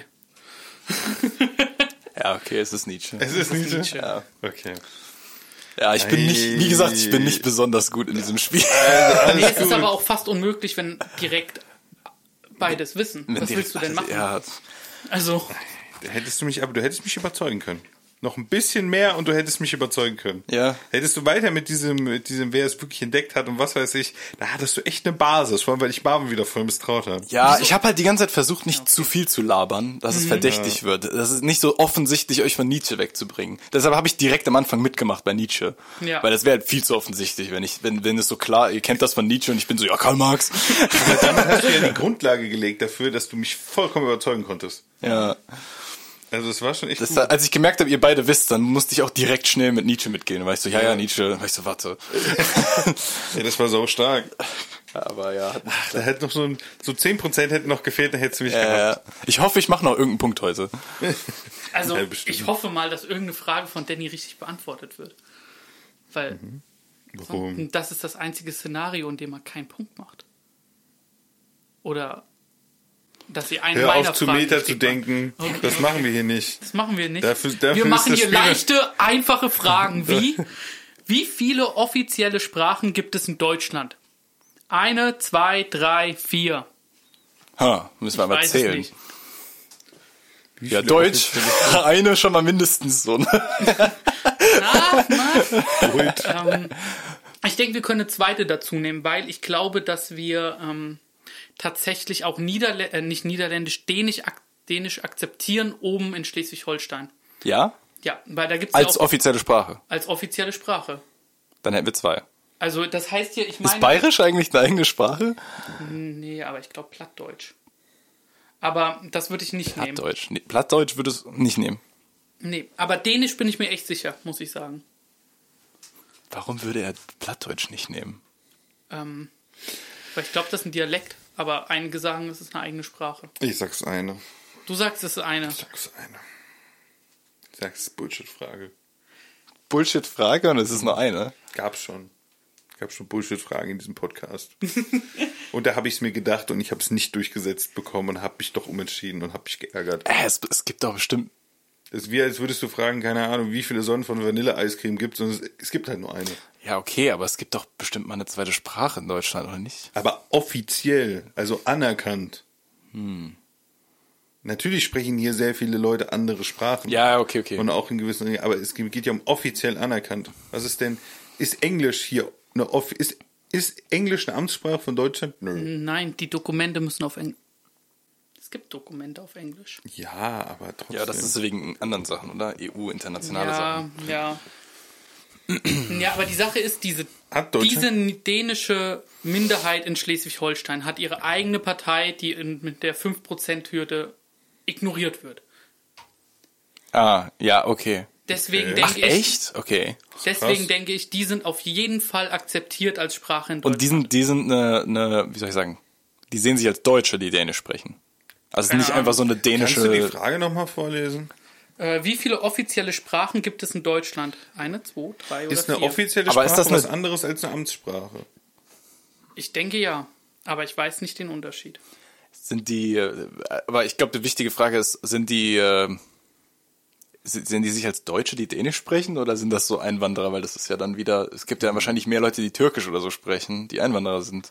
Ja, okay, es ist Nietzsche.
Es ist Nietzsche?
Nietzsche.
Ja.
Okay.
Ja, ich bin nicht, wie gesagt, ich bin nicht besonders gut in diesem Spiel.
Nee, es ist aber auch fast unmöglich, wenn direkt beides wissen. Was willst du denn machen?
Ja,
Also,
Da hättest du mich, aber du hättest mich überzeugen können. Noch ein bisschen mehr und du hättest mich überzeugen können.
Ja.
Hättest du weiter mit diesem, mit diesem, wer es wirklich entdeckt hat und was weiß ich, da hattest du echt eine Basis, vor allem, weil ich Marvin wieder voll misstraut habe.
Ja, ich habe halt die ganze Zeit versucht, nicht okay. zu viel zu labern, dass es mhm. verdächtig ja. wird. Das ist nicht so offensichtlich, euch von Nietzsche wegzubringen. Deshalb habe ich direkt am Anfang mitgemacht bei Nietzsche. Ja. Weil das wäre halt viel zu offensichtlich, wenn ich, wenn, wenn es so klar, ihr kennt das von Nietzsche und ich bin so, ja, Karl Marx.
Aber damit hast du ja die Grundlage gelegt dafür, dass du mich vollkommen überzeugen konntest.
Ja.
Also es war schon echt
das
gut.
Da, als ich gemerkt habe, ihr beide wisst, dann musste ich auch direkt schnell mit Nietzsche mitgehen. Da war ich so, ja, ja, Nietzsche. Da war ich so, warte.
Ja, das war so stark.
Aber ja.
Ach, da hätte noch so ein, so zehn Prozent hätten noch gefehlt, dann hättest du mich
äh,
gehabt.
Ich hoffe, ich mache noch irgendeinen Punkt heute.
Also, ja, ich hoffe mal, dass irgendeine Frage von Danny richtig beantwortet wird. Weil
mhm. Warum?
Das ist das einzige Szenario, in dem man keinen Punkt macht. Oder dass sie einen
Hör
meiner
auf, zu
Fragen
Meta zu denken. Okay. Das machen wir hier nicht.
Das machen wir nicht.
Dafür, dafür
wir machen
ist das
hier
Spiel
leichte, einfache Fragen. Wie, wie viele offizielle Sprachen gibt es in Deutschland? Eine, zwei, drei, vier.
Ha, müssen wir aber zählen.
Wie
ja, Deutsch. Eine schon mal mindestens so. Ne?
Na, na. ähm, ich denke, wir können eine zweite dazu nehmen, weil ich glaube, dass wir ähm, tatsächlich auch Niederlä- äh, nicht Niederländisch, Dänisch, ak- Dänisch akzeptieren oben in Schleswig-Holstein.
Ja?
Ja, weil da gibt's
als
ja auch
offizielle Sprache.
Als offizielle Sprache.
Dann hätten wir zwei.
Also das heißt hier, ich meine...
Ist Bayerisch eigentlich eine eigene Sprache?
Nee, aber ich glaube Plattdeutsch. Aber das würde ich nicht
Plattdeutsch.
nehmen.
Nee, Plattdeutsch würde es nicht nehmen.
Nee, aber Dänisch bin ich mir echt sicher, muss ich sagen.
Warum würde er Plattdeutsch nicht nehmen?
Ähm, weil ich glaube, das ist ein Dialekt. Aber einige sagen, es ist eine eigene Sprache.
Ich sag's eine.
Du sagst, es ist eine.
Ich sag's eine. Ich sag's Bullshit-Frage.
Bullshit-Frage und es ist nur eine?
Gab's schon. Gab schon Bullshit-Fragen in diesem Podcast. Und da habe ich es mir gedacht und ich habe es nicht durchgesetzt bekommen und habe mich doch umentschieden und habe mich geärgert.
Äh, es, es gibt doch bestimmt...
Es ist wie, als würdest du fragen, keine Ahnung, wie viele Sorten von Vanille-Eiscreme gibt es, und es gibt halt nur eine.
Ja, okay, aber es gibt doch bestimmt mal eine zweite Sprache in Deutschland, oder nicht?
Aber offiziell, also anerkannt.
Hm.
Natürlich sprechen hier sehr viele Leute andere Sprachen.
Ja, okay, okay.
Und auch in gewissen, aber es geht ja um offiziell anerkannt. Was ist denn, ist Englisch hier eine, ist, ist Englisch eine Amtssprache von Deutschland? Nö.
Nein, die Dokumente müssen auf Englisch. Es gibt Dokumente auf Englisch.
Ja, aber trotzdem.
Ja, das ist wegen anderen Sachen, oder? E U, internationale
ja,
Sachen.
Ja, ja. Aber die Sache ist, diese, diese dänische Minderheit in Schleswig-Holstein hat ihre eigene Partei, die in, mit der fünf Prozent Hürde ignoriert wird.
Ah, ja, okay.
Deswegen
okay.
denke
Ach,
ich,
echt? Okay.
Deswegen
Krass.
denke ich, die sind auf jeden Fall akzeptiert als Sprache in Deutschland.
Und die sind, die sind eine, eine, wie soll ich sagen, die sehen sich als Deutsche, die Dänisch sprechen. Also
Keine
nicht
Ahnung.
einfach so eine dänische...
Kannst du die Frage nochmal vorlesen?
Äh, wie viele offizielle Sprachen gibt es in Deutschland? Eine, zwei, drei oder
Ist eine
vier?
offizielle
Aber
Sprache
ist das eine-
was anderes als eine Amtssprache?
Ich denke ja, aber ich weiß nicht den Unterschied.
Sind die, äh, aber ich glaube, die wichtige Frage ist, sind die, äh, sind sehen die sich als Deutsche, die Dänisch sprechen, oder sind das so Einwanderer? Weil das ist ja dann wieder, es gibt ja wahrscheinlich mehr Leute, die Türkisch oder so sprechen, die Einwanderer sind.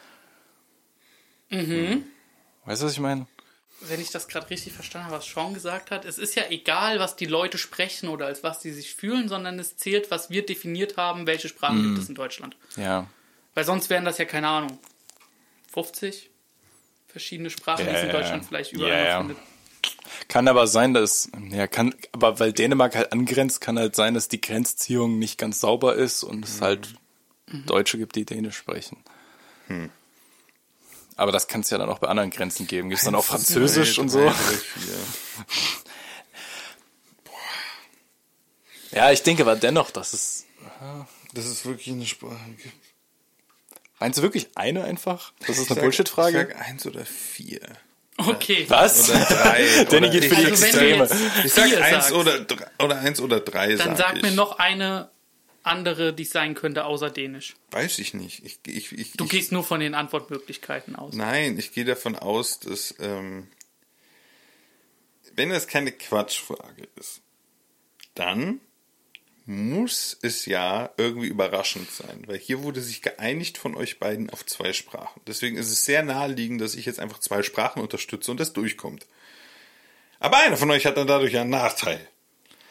Mhm.
Weißt du, was ich meine?
Wenn ich das gerade richtig verstanden habe, was Sean gesagt hat, es ist ja egal, was die Leute sprechen oder als was sie sich fühlen, sondern es zählt, was wir definiert haben, welche Sprachen
Mhm.
gibt es in Deutschland.
Ja.
Weil sonst wären das ja, keine Ahnung, fünfzig verschiedene Sprachen, die es in
Ja,
Deutschland
ja.
vielleicht überall
Ja,
noch
ja.
findet.
Kann aber sein, dass, ja, kann, aber weil Dänemark halt angrenzt, kann halt sein, dass die Grenzziehung nicht ganz sauber ist und es halt
Mhm.
Deutsche gibt, die Dänisch sprechen.
Hm.
Aber das kann es ja dann auch bei anderen Grenzen geben. Gibt es dann auch
Eins,
Französisch
zwei,
und
drei,
so?
drei, vier.
Ja, ich denke aber dennoch, dass es...
Dass es wirklich eine Sprache gibt.
Meinst du wirklich eine einfach? Das ist
Ich
eine
sag-
Bullshit-Frage?
Ich sag eins oder vier.
Okay.
Was?
Oder drei.
Danny
oder
geht für die
Also wenn du
Extreme.
jetzt
Ich sag
vier
eins
sagst,
oder, dr- oder eins oder drei.
dann
sag
sag
ich.
mir noch eine andere, die es sein könnte, außer Dänisch.
Weiß ich nicht. Ich, ich, ich,
Du
ich,
gehst nur von den Antwortmöglichkeiten aus.
Nein, ich gehe davon aus, dass ähm, wenn das keine Quatschfrage ist, dann muss es ja irgendwie überraschend sein, weil hier wurde sich geeinigt von euch beiden auf zwei Sprachen. Deswegen ist es sehr naheliegend, dass ich jetzt einfach zwei Sprachen unterstütze und das durchkommt. Aber einer von euch hat dann dadurch einen Nachteil.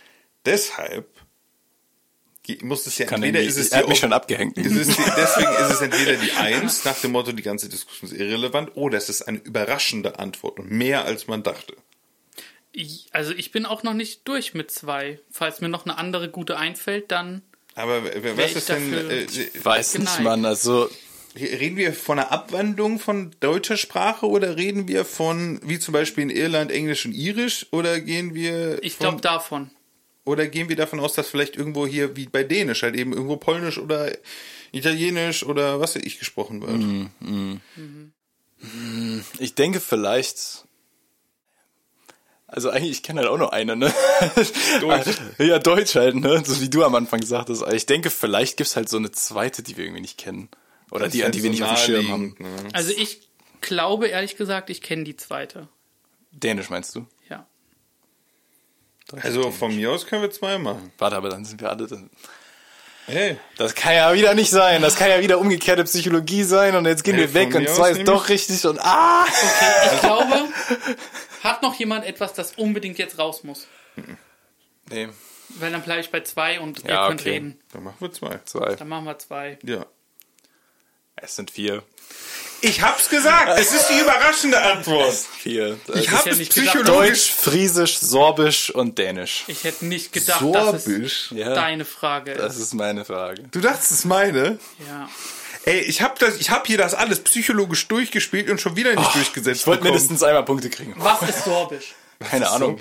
deshalb muss es ja
Kann
entweder
ich,
ist es
er hat
die,
mich schon abgehängt.
ist es die, deswegen ist es entweder die Eins nach dem Motto, die ganze Diskussion ist irrelevant, oder es ist eine überraschende Antwort und mehr als man dachte.
Ich, also ich bin auch noch nicht durch mit zwei. Falls mir noch eine andere gute einfällt, dann...
Aber wer-
Wär
was
ich
ist denn,
dafür-
äh,
Ich weiß nicht,
geneigt.
Mann, also
reden wir von einer Abwandlung von deutscher Sprache oder reden wir von, wie zum Beispiel in Irland, Englisch und Irisch, oder gehen wir
Ich
von,
glaube davon.
oder gehen wir davon aus, dass vielleicht irgendwo hier, wie bei Dänisch, halt eben irgendwo Polnisch oder Italienisch oder was weiß ich gesprochen wird?
ich denke vielleicht, also eigentlich, ich kenne halt auch nur eine, ne?
Deutsch.
Ja, Deutsch halt, ne? So wie du am Anfang sagtest. Aber ich denke, vielleicht gibt's halt so eine zweite, die wir irgendwie nicht kennen. Oder die, an die wir nicht auf dem Schirm haben.
Ne?
Also ich glaube, ehrlich gesagt, ich kenne die zweite.
Dänisch meinst du?
Ja.
Also von mir aus können wir zwei machen.
Warte, aber dann sind wir alle dann.
Hey,
Das kann ja wieder nicht sein. Das kann ja wieder umgekehrte Psychologie sein und jetzt gehen
Hey,
wir weg
von
und
mir
zwei
aus
ist doch richtig und ah!
Okay, ich glaube, hat noch jemand etwas, das unbedingt jetzt raus muss?
Nee,
Weil dann bleibe ich bei zwei und ihr
Ja,
könnt
okay.
reden.
dann machen wir zwei.
zwei.
Dann machen wir zwei.
Ja.
Es sind vier.
Ich hab's gesagt, es ist die überraschende Antwort.
Vier.
Ich
hab
hab
ja
es
nicht gedacht.
psychologisch...
Deutsch, Friesisch, Sorbisch und Dänisch.
Ich hätte nicht gedacht, dass es
Sorbisch?
Ja,
deine Frage ist.
das ist meine Frage.
Du dachtest, es ist meine?
Ja.
Ey, ich hab das, ich hab hier das alles psychologisch durchgespielt und schon wieder nicht durchgesetzt
Ich wollte
bekommen.
mindestens einmal Punkte kriegen.
Was ist Sorbisch?
Keine Ahnung.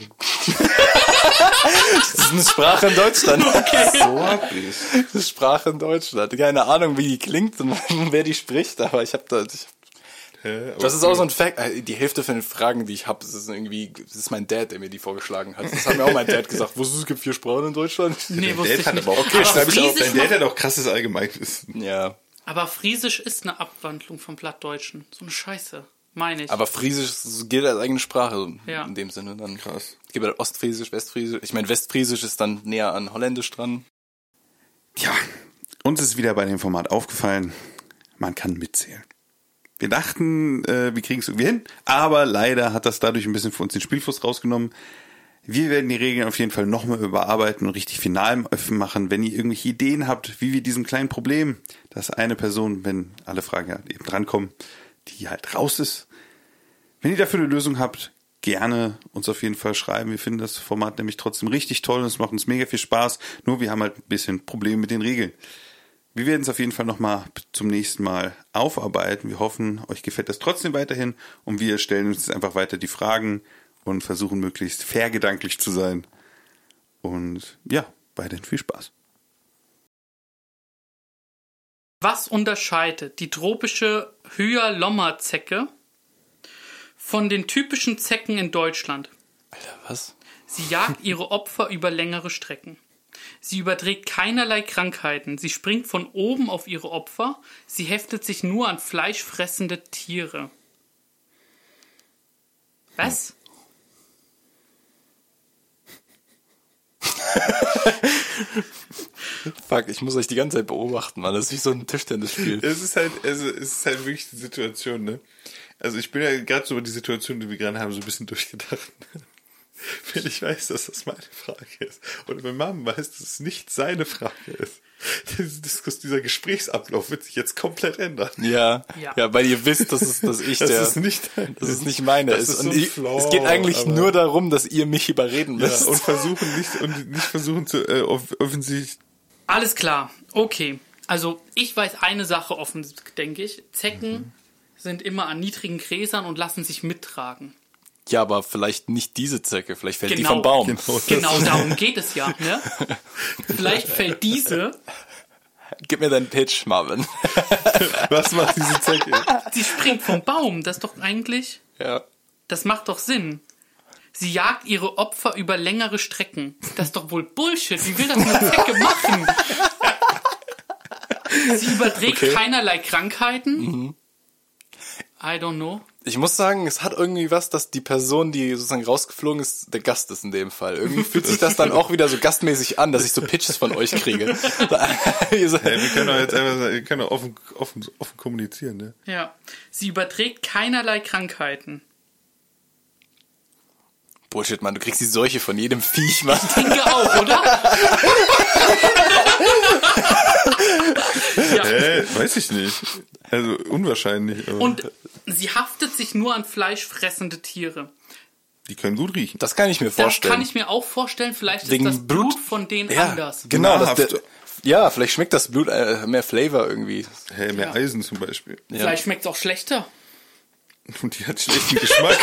Das ist eine Sprache in Deutschland.
Sorbisch.
Das ist Sprache in Deutschland. Keine Ahnung, wie die klingt und wer die spricht, aber ich habe da... Ich,
Hä,
das ist auch so ein Fact. äh, Die Hälfte von den Fragen, die ich habe, das ist irgendwie... Das ist mein Dad, der mir die vorgeschlagen hat. Das hat mir auch mein Dad gesagt. Wusstest du, es gibt vier Sprachen in Deutschland?
Nee,
Dein
wusste
Dad
ich
hat
nicht.
aber auch, okay,
aber,
schreib ich auf,
Friesisch
dein Dad
macht,
hat auch krasses Allgemeinwissen.
Ja.
aber Friesisch ist eine Abwandlung vom Plattdeutschen. So eine Scheiße. Meine ich.
Aber Friesisch gilt als eigene Sprache
Ja.
in dem Sinne. Dann
Krass.
Es gibt halt Ostfriesisch, Westfriesisch. Ich meine, Westfriesisch ist dann näher an Holländisch dran.
Ja, uns ist wieder bei dem Format aufgefallen, man kann mitzählen. Wir dachten, äh, wir kriegen es irgendwie hin, aber leider hat das dadurch ein bisschen für uns den Spielfluss rausgenommen. Wir werden die Regeln auf jeden Fall nochmal überarbeiten und richtig final machen. Wenn ihr irgendwelche Ideen habt, wie wir diesem kleinen Problem, dass eine Person, wenn alle Fragen halt eben drankommen, die halt raus ist, wenn ihr dafür eine Lösung habt, gerne uns auf jeden Fall schreiben. Wir finden das Format nämlich trotzdem richtig toll und es macht uns mega viel Spaß. Nur wir haben halt ein bisschen Probleme mit den Regeln. Wir werden es auf jeden Fall nochmal zum nächsten Mal aufarbeiten. Wir hoffen, euch gefällt das trotzdem weiterhin und wir stellen uns jetzt einfach weiter die Fragen und versuchen möglichst fair gedanklich zu sein. Und ja, weiterhin viel Spaß.
Was unterscheidet die tropische Hyalomma-Zecke von den typischen Zecken in Deutschland?
Alter, was?
Sie jagt ihre Opfer über längere Strecken. Sie überträgt keinerlei Krankheiten. Sie springt von oben auf ihre Opfer. Sie heftet sich nur an fleischfressende Tiere. Was?
Fuck, ich muss euch die ganze Zeit beobachten, Mann. Das ist wie so ein Tischtennisspiel.
Es ist halt, also es ist halt wirklich die Situation, ne? Also ich bin ja gerade so über die Situation, die wir gerade haben, so ein bisschen durchgedacht. Wenn ich weiß, dass das meine Frage ist und wenn Mom weiß, dass es nicht seine Frage ist, Diskus, dieser Gesprächsablauf wird sich jetzt komplett ändern.
Ja,
Ja.
ja, weil ihr wisst, dass es, dass ich
Das
der,
ist nicht dein,
dass es nicht meine
das
ist.
ist
Und
so ein
ich,
Flaw,
es geht eigentlich
aber-
nur darum, dass ihr mich überreden
ja,
müsst.
und versuchen nicht und nicht versuchen zu äh, off- offensichtlich.
Alles klar. Okay. Also ich weiß eine Sache offen, denke ich. Zecken sind immer an niedrigen Gräsern und lassen sich mittragen.
Ja, aber vielleicht nicht diese Zecke, vielleicht fällt die
Genau.
vom Baum.
Genau.
Genau darum geht es ja. Ne? Vielleicht fällt diese,
Gib mir deinen Pitch, Marvin.
Was macht diese Zecke?
sie springt vom Baum. Das ist doch eigentlich,
Ja.
das macht doch Sinn. Sie jagt ihre Opfer über längere Strecken. Das ist doch wohl Bullshit. Wie will das eine Zecke machen? Sie überträgt
Okay.
keinerlei Krankheiten. I don't know.
Ich muss sagen, es hat irgendwie was, dass die Person, die sozusagen rausgeflogen ist, der Gast ist in dem Fall. Irgendwie fühlt sich das dann auch wieder so gastmäßig an, dass ich so Pitches von euch kriege. Ihr so-
Hey, wir können doch jetzt einfach sagen, wir können doch offen, offen, offen kommunizieren, ne?
Ja. Sie überträgt keinerlei Krankheiten.
Bullshit, Mann, du kriegst die Seuche von jedem Viech, Mann.
Ich denke auch, oder? Ja.
Hä? Weiß ich nicht. Also unwahrscheinlich. Aber
Und sie haftet sich nur an fleischfressende Tiere.
die können gut riechen.
Das kann ich mir
Das
vorstellen.
kann ich mir auch vorstellen. Vielleicht
Wegen
ist das Blut,
Blut
von denen
ja,
anders.
Genau, das,
Nahrhaft.
der, ja, vielleicht schmeckt das Blut äh, mehr Flavor irgendwie.
Hä, mehr
Ja.
Eisen zum Beispiel.
Vielleicht schmeckt es auch schlechter.
Und die hat schlechten Geschmack.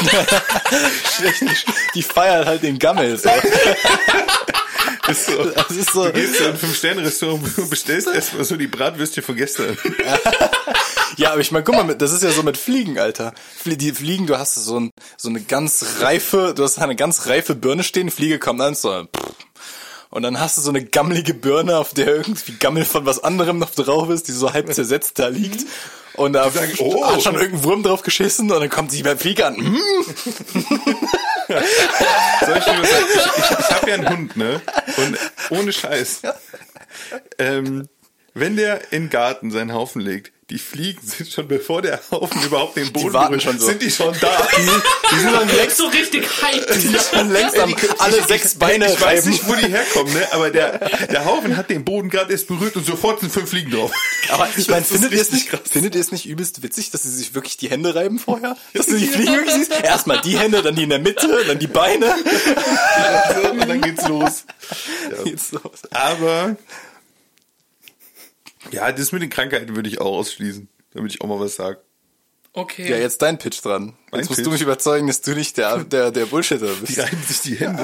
Die feiert halt den Gammel. So.
ist so.
Das ist so.
Du gehst zu einem Fünf-Sterne-Restaurant und bestellst erstmal so die Bratwürstchen von gestern.
Ja, aber ich meine, guck mal, das ist ja so mit Fliegen, Alter. Flie- Die Fliegen, du hast so, ein, so eine ganz reife, du hast eine ganz reife Birne stehen, die Fliege kommt an, so, pff. Und dann hast du so eine gammelige Birne, auf der irgendwie Gammel von was anderem noch drauf ist, die so halb zersetzt da liegt. Und da
sagen, oh.
hat schon irgendein Wurm drauf geschissen und dann kommt sie beim Flieger an. Hm?
Soll ich dir was sagen? Ich, ich, ich habe ja einen Hund, ne? Und ohne Scheiß. Ähm, wenn der in den Garten seinen Haufen legt, die Fliegen sind schon, bevor der Haufen überhaupt den Boden
warten
berührt,
schon so.
sind die schon da.
Die sind dann längst,
So richtig hype.
die sind schon längst am alle sechs Beine
Ich weiß
reiben.
nicht, wo die herkommen, ne? Aber der, der Haufen hat den Boden gerade erst berührt und sofort sind fünf Fliegen drauf.
Aber ich meine,
Das ist
findet ihr es
richtig
nicht, findet ihr es nicht übelst witzig, dass sie sich wirklich die Hände reiben vorher? Dass du die Fliegen wirklich siehst? Erstmal die Hände, dann die in der Mitte, dann die Beine.
Und dann geht's los.
Geht's los.
Aber ja, das mit den Krankheiten würde ich auch ausschließen, damit ich auch mal was sage.
Okay.
Ja, jetzt dein Pitch dran.
Mein
Jetzt musst
Pitch?
du mich überzeugen, dass du nicht der, der, der Bullshitter
Die
bist.
reiben sich die Hände.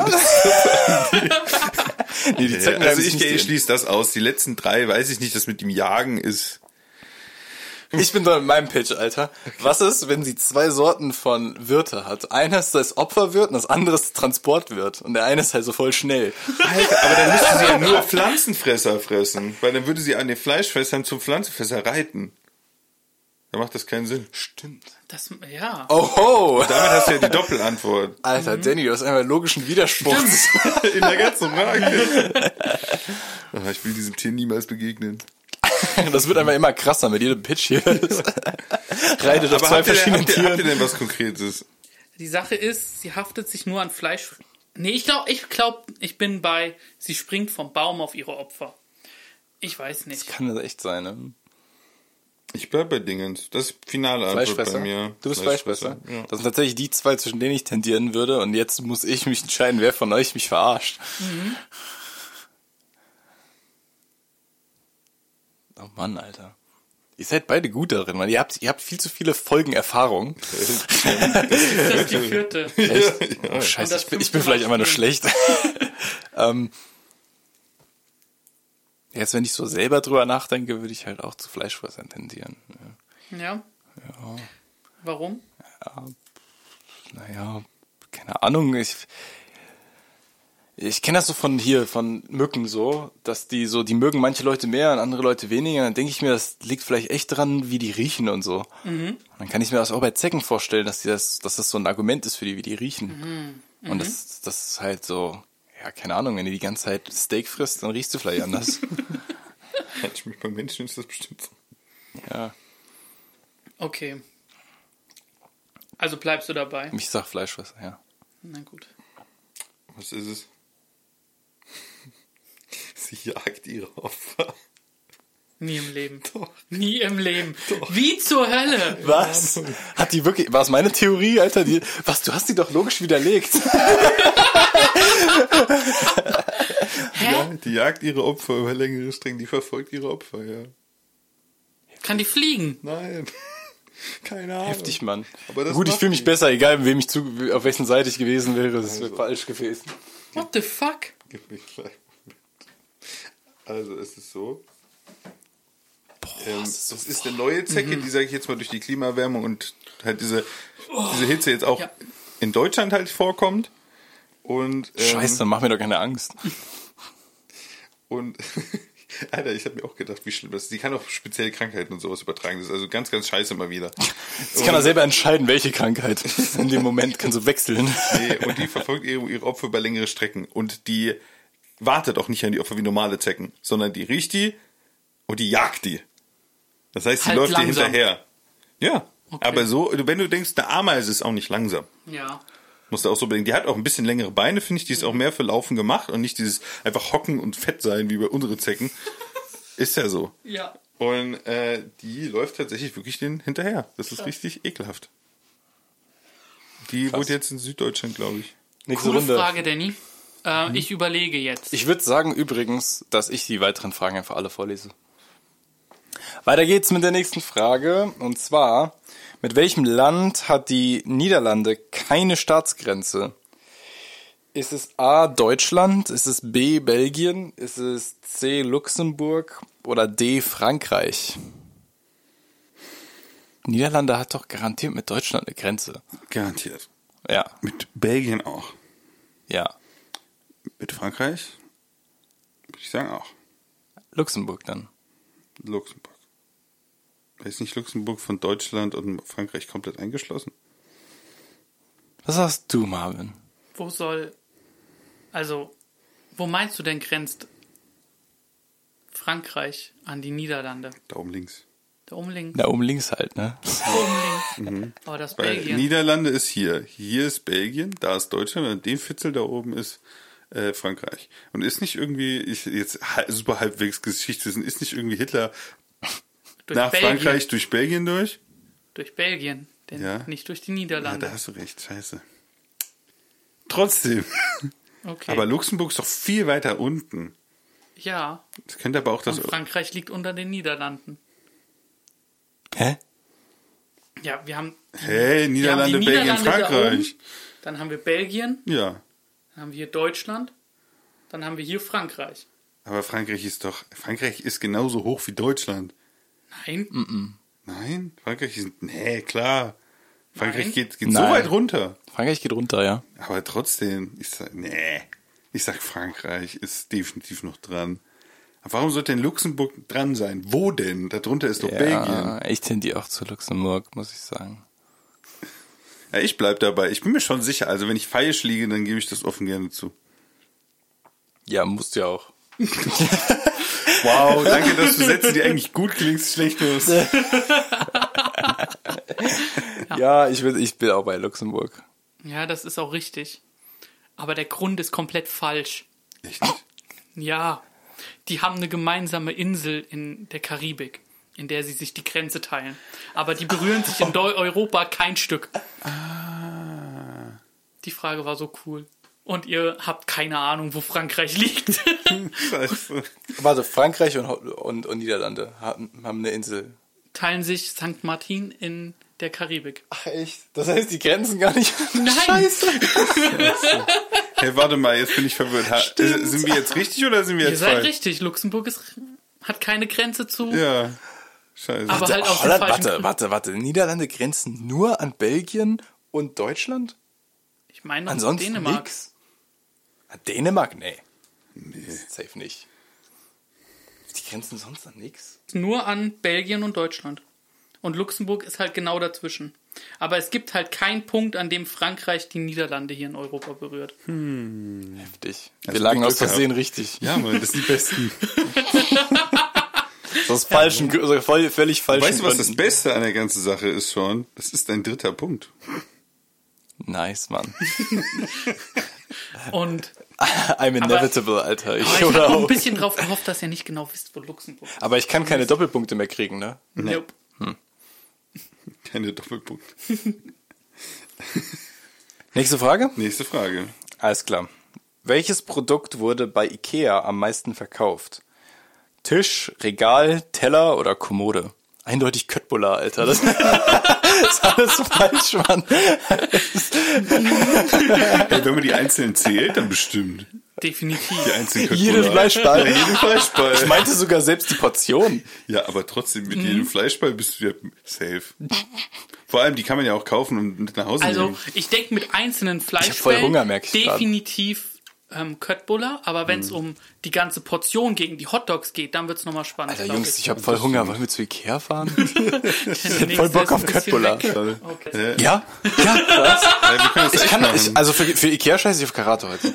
Nee, die Zecken
Also
reiben sich
ich,
nicht
ich
die
schließe das aus. Die letzten drei weiß ich nicht, das mit dem Jagen ist.
Hände. Ich bin da mit meinem Pitch, Alter. Was ist, wenn sie zwei Sorten von Wirte hat? Eines das Opferwirt und das andere ist Transportwirt. Und der eine ist halt so voll schnell.
Alter, aber dann müsste sie ja nur Pflanzenfresser fressen, weil dann würde sie an den Fleischfressern zum Pflanzenfresser reiten. Da macht das keinen Sinn.
Stimmt.
Das, ja.
Oho!
Damit hast du ja die Doppelantwort.
Alter, Danny, du hast einmal logischen Widerspruch.
In der ganzen Frage. Ach, ich will diesem Tier niemals begegnen.
Das wird einfach immer krasser mit jedem Pitch hier. Reitet auf
Aber
zwei
habt ihr, denn,
verschiedenen
habt, ihr, habt ihr
Tieren.
denn was Konkretes?
Die Sache ist, sie haftet sich nur an Fleisch. Nee, ich glaube, ich glaube, ich bin bei, sie springt vom Baum auf ihre Opfer. Ich weiß nicht.
Kann das echt sein, ne?
Ich bleib bei Dingens. Das ist finale Antwort bei
Fleischfresser?
mir.
Du bist Fleischfresser?
Ja.
Das sind tatsächlich die zwei, zwischen denen ich tendieren würde. Und jetzt muss ich mich entscheiden, wer von euch mich verarscht.
Mhm.
Oh Mann, Alter. Ihr seid beide gut darin, man. Ihr habt, ihr habt viel zu viele Folgenerfahrung.
Das ist die vierte.
Oh, scheiße,
das
ich bin, ich
fünfte
bin vielleicht
Mal
immer nur
spielen.
schlecht. ähm, jetzt, wenn ich so selber drüber nachdenke, würde ich halt auch zu Fleischfressern tendieren.
Ja.
Ja.
Warum?
Naja, keine Ahnung. Ich, ich kenne das so von hier, von Mücken so, dass die so, die mögen manche Leute mehr und andere Leute weniger. Dann denke ich mir, das liegt vielleicht echt dran, wie die riechen und so. Mhm. Dann kann ich mir das auch bei Zecken vorstellen, dass die das, dass das so ein Argument ist für die, wie die riechen. Mhm. Und das, das ist halt so, ja, keine Ahnung, wenn du die ganze Zeit Steak frisst, dann riechst du vielleicht anders.
Ich mich bei Menschen ist das bestimmt so.
Ja,
Okay. Also bleibst du dabei?
ich sag Fleischfresser, ja.
Na gut.
Was ist es? Sie jagt ihre Opfer.
Nie im Leben.
Doch.
Nie im Leben. Wie zur Hölle?
Was? Hat die wirklich, war es meine Theorie, Alter? Die, was, du hast die doch logisch widerlegt.
Ja, die jagt ihre Opfer über längere Strecken. Die verfolgt ihre Opfer, ja.
Kann die fliegen?
Nein. Keine Ahnung.
Heftig, Mann.
Aber das
Gut, ich
macht
fühle mich
die.
besser, egal wem ich zu, auf welchen Seite ich gewesen wäre. Das wäre falsch gewesen.
What the fuck?
Gib mir gleich Moment. Also es ist so. Boah, ähm,
das
das
ist
ist,
so-
eine neue Zecke, die, sage ich jetzt mal, durch die Klimaerwärmung und halt diese, diese Hitze jetzt auch
Ja.
in Deutschland halt vorkommt. Und, ähm,
Scheiße, mach mir doch keine Angst.
Und Alter, ich habe mir auch gedacht, wie schlimm das ist. Die kann auch spezielle Krankheiten und sowas übertragen. Das ist also ganz, ganz scheiße mal wieder.
Jetzt kann er selber entscheiden, welche Krankheit. In dem Moment kann so wechseln.
Nee, und die verfolgt ihre, ihre Opfer über längere Strecken. Und die wartet auch nicht an die Opfer wie normale Zecken, sondern die riecht die und die jagt die. Das heißt, sie
Halt
läuft
langsam.
dir hinterher. Ja,
Okay.
aber so, wenn du denkst, eine Ameise ist auch nicht langsam.
Ja.
Musst du auch so bedenken. Die hat auch ein bisschen längere Beine, finde ich. Die ist auch mehr für Laufen gemacht und nicht dieses einfach hocken und fett sein wie bei unseren Zecken. Ist ja so.
Ja.
Und äh, die läuft tatsächlich wirklich den hinterher. Das ist richtig ekelhaft. Die
Krass.
wohnt jetzt in Süddeutschland, glaube ich.
Nächste
Coole
Runde.
Frage, Danny. Äh, ich überlege jetzt.
Ich würde sagen übrigens, dass ich die weiteren Fragen einfach alle vorlese. Weiter geht's mit der nächsten Frage. Und zwar, mit welchem Land hat die Niederlande keine Staatsgrenze? Ist es A. Deutschland? Ist es B. Belgien? Ist es C. Luxemburg? Oder D. Frankreich? Niederlande hat doch garantiert mit Deutschland eine Grenze.
Garantiert.
Ja,
Mit Belgien auch.
ja.
Mit Frankreich? Würde ich sagen auch.
Luxemburg dann.
Luxemburg. Ist nicht Luxemburg von Deutschland und Frankreich komplett eingeschlossen?
Was sagst du, Marvin?
Wo soll. Also, wo meinst du denn grenzt Frankreich an die Niederlande?
Da oben links.
Da oben links.
Da oben links halt, ne?
Da oben links. Aber das ist
Weil
Belgien.
Niederlande ist hier. Hier ist Belgien, da ist Deutschland und dem Fitzel da oben ist äh, Frankreich. Und ist nicht irgendwie, ich jetzt ha- super halbwegs Geschichtswissen, ist nicht irgendwie Hitler
Durch
nach
Belgien.
Frankreich durch Belgien durch?
Durch Belgien. Denn
Ja.
nicht durch die
Ja,
Niederlande.
da hast du recht, scheiße. Trotzdem.
Okay.
Aber Luxemburg ist doch viel weiter unten.
ja.
Das könnte aber auch das...
Und Frankreich liegt unter den Niederlanden.
Hä?
Ja, wir haben.
Hey, Niederlande,
die
Belgien,
Niederlande da
Frankreich.
oben. Dann haben wir Belgien.
Ja.
Dann haben wir hier Deutschland. Dann haben wir hier Frankreich.
Aber Frankreich ist doch... Frankreich ist genauso hoch wie Deutschland.
Nein.
Nein? Frankreich ist... Nee, klar. Frankreich
Nein.
geht, geht so
Nein.
weit runter.
Frankreich geht runter, ja.
Aber trotzdem, ich sag, nee. Ich sag, Frankreich ist definitiv noch dran. Aber warum sollte denn Luxemburg dran sein? Wo denn? Darunter ist doch Belgien.
Ja, ich tendiere auch zu Luxemburg, muss ich sagen.
Ja, ich bleib dabei. Ich bin mir schon sicher. Also wenn ich falsch liege, dann gebe ich das offen gerne zu.
Ja, musst du ja auch.
Wow, danke, dass du Sätze, die eigentlich gut klingst, schlecht wirst.
Ja, ich, will, ich bin auch bei Luxemburg.
Ja, das ist auch richtig. Aber der Grund ist komplett falsch.
Echt nicht?
Ja. Die haben eine gemeinsame Insel in der Karibik, in der sie sich die Grenze teilen. Aber die berühren sich in Deu- Europa kein Stück. Die Frage war so cool. Und ihr habt keine Ahnung, wo Frankreich liegt.
Scheiße.
Warte, Frankreich und, und, und Niederlande haben, haben eine Insel.
Teilen sich Sankt Martin in der Karibik.
Ach, echt? Das heißt, die Grenzen gar nicht.
Nein!
Scheiße.
Hey, warte mal, jetzt bin ich verwirrt. Ha, sind wir jetzt richtig oder sind wir
Ihr
jetzt
seid
falsch?
richtig. Luxemburg ist, hat keine Grenze zu.
Ja. Scheiße.
Aber halt aus den
Holland,
falschen
warte,
Gründen.
warte, warte. Niederlande grenzen nur an Belgien und Deutschland?
Ich meine noch
Ansonsten
Dänemark.
nix? Ah, Dänemark? Nee. Nee. Safe nicht. Die grenzen sonst an nix?
Nur an Belgien und Deutschland. Und Luxemburg ist halt genau dazwischen. Aber es gibt halt keinen Punkt, an dem Frankreich die Niederlande hier in Europa berührt.
Heftig. Wir
Also
lagen
Glück
aus Versehen
gehabt.
richtig.
Ja, Mann, das sind die Besten.
Aus falschen, also voll, völlig falschen
Weißt du, was das
Gründen.
Beste an der ganzen Sache ist schon? Das ist dein dritter Punkt.
Nice, Mann.
Und
I'm inevitable, Alter. Ich,
aber ich habe
oder
auch ein
auch.
bisschen drauf gehofft, dass ihr nicht genau wisst, wo Luxemburg ist.
Aber ich kann keine Doppelpunkte mehr kriegen, ne?
Nope.
Keine Doppelpunkt.
Nächste Frage?
Nächste Frage.
Alles klar. Welches Produkt wurde bei Ikea am meisten verkauft? Tisch, Regal, Teller oder Kommode? Eindeutig Köttbullar, Alter. Das, das ist alles falsch, Mann.
Hey, wenn man die einzelnen zählt, dann bestimmt.
Definitiv.
Die einzelnen
Jeden
Köttbullar.
Fleischball.
Jeden Fleischball.
Ich meinte sogar selbst die Portion.
Ja, aber trotzdem, mit jedem Fleischball bist du ja safe. Vor allem, die kann man ja auch kaufen und mit nach Hause
Also,
nehmen.
ich denke mit einzelnen
voll
Fleischquellen
Hunger, merk ich grad.
definitiv ähm, Köttbullar, aber wenn es um die ganze Portion gegen die Hotdogs geht, dann wird es nochmal spannend.
Alter,
glaub
Jungs, ich hab voll Hunger. Wollen wir zu Ikea fahren?
ich
hätte voll Bock auf Köttbullar.
Okay.
Ja? Ja, krass.
Ja, wir können das
Ich
echt
kann,
machen.
ich, also für, für Ikea scheiße ich auf Karate heute.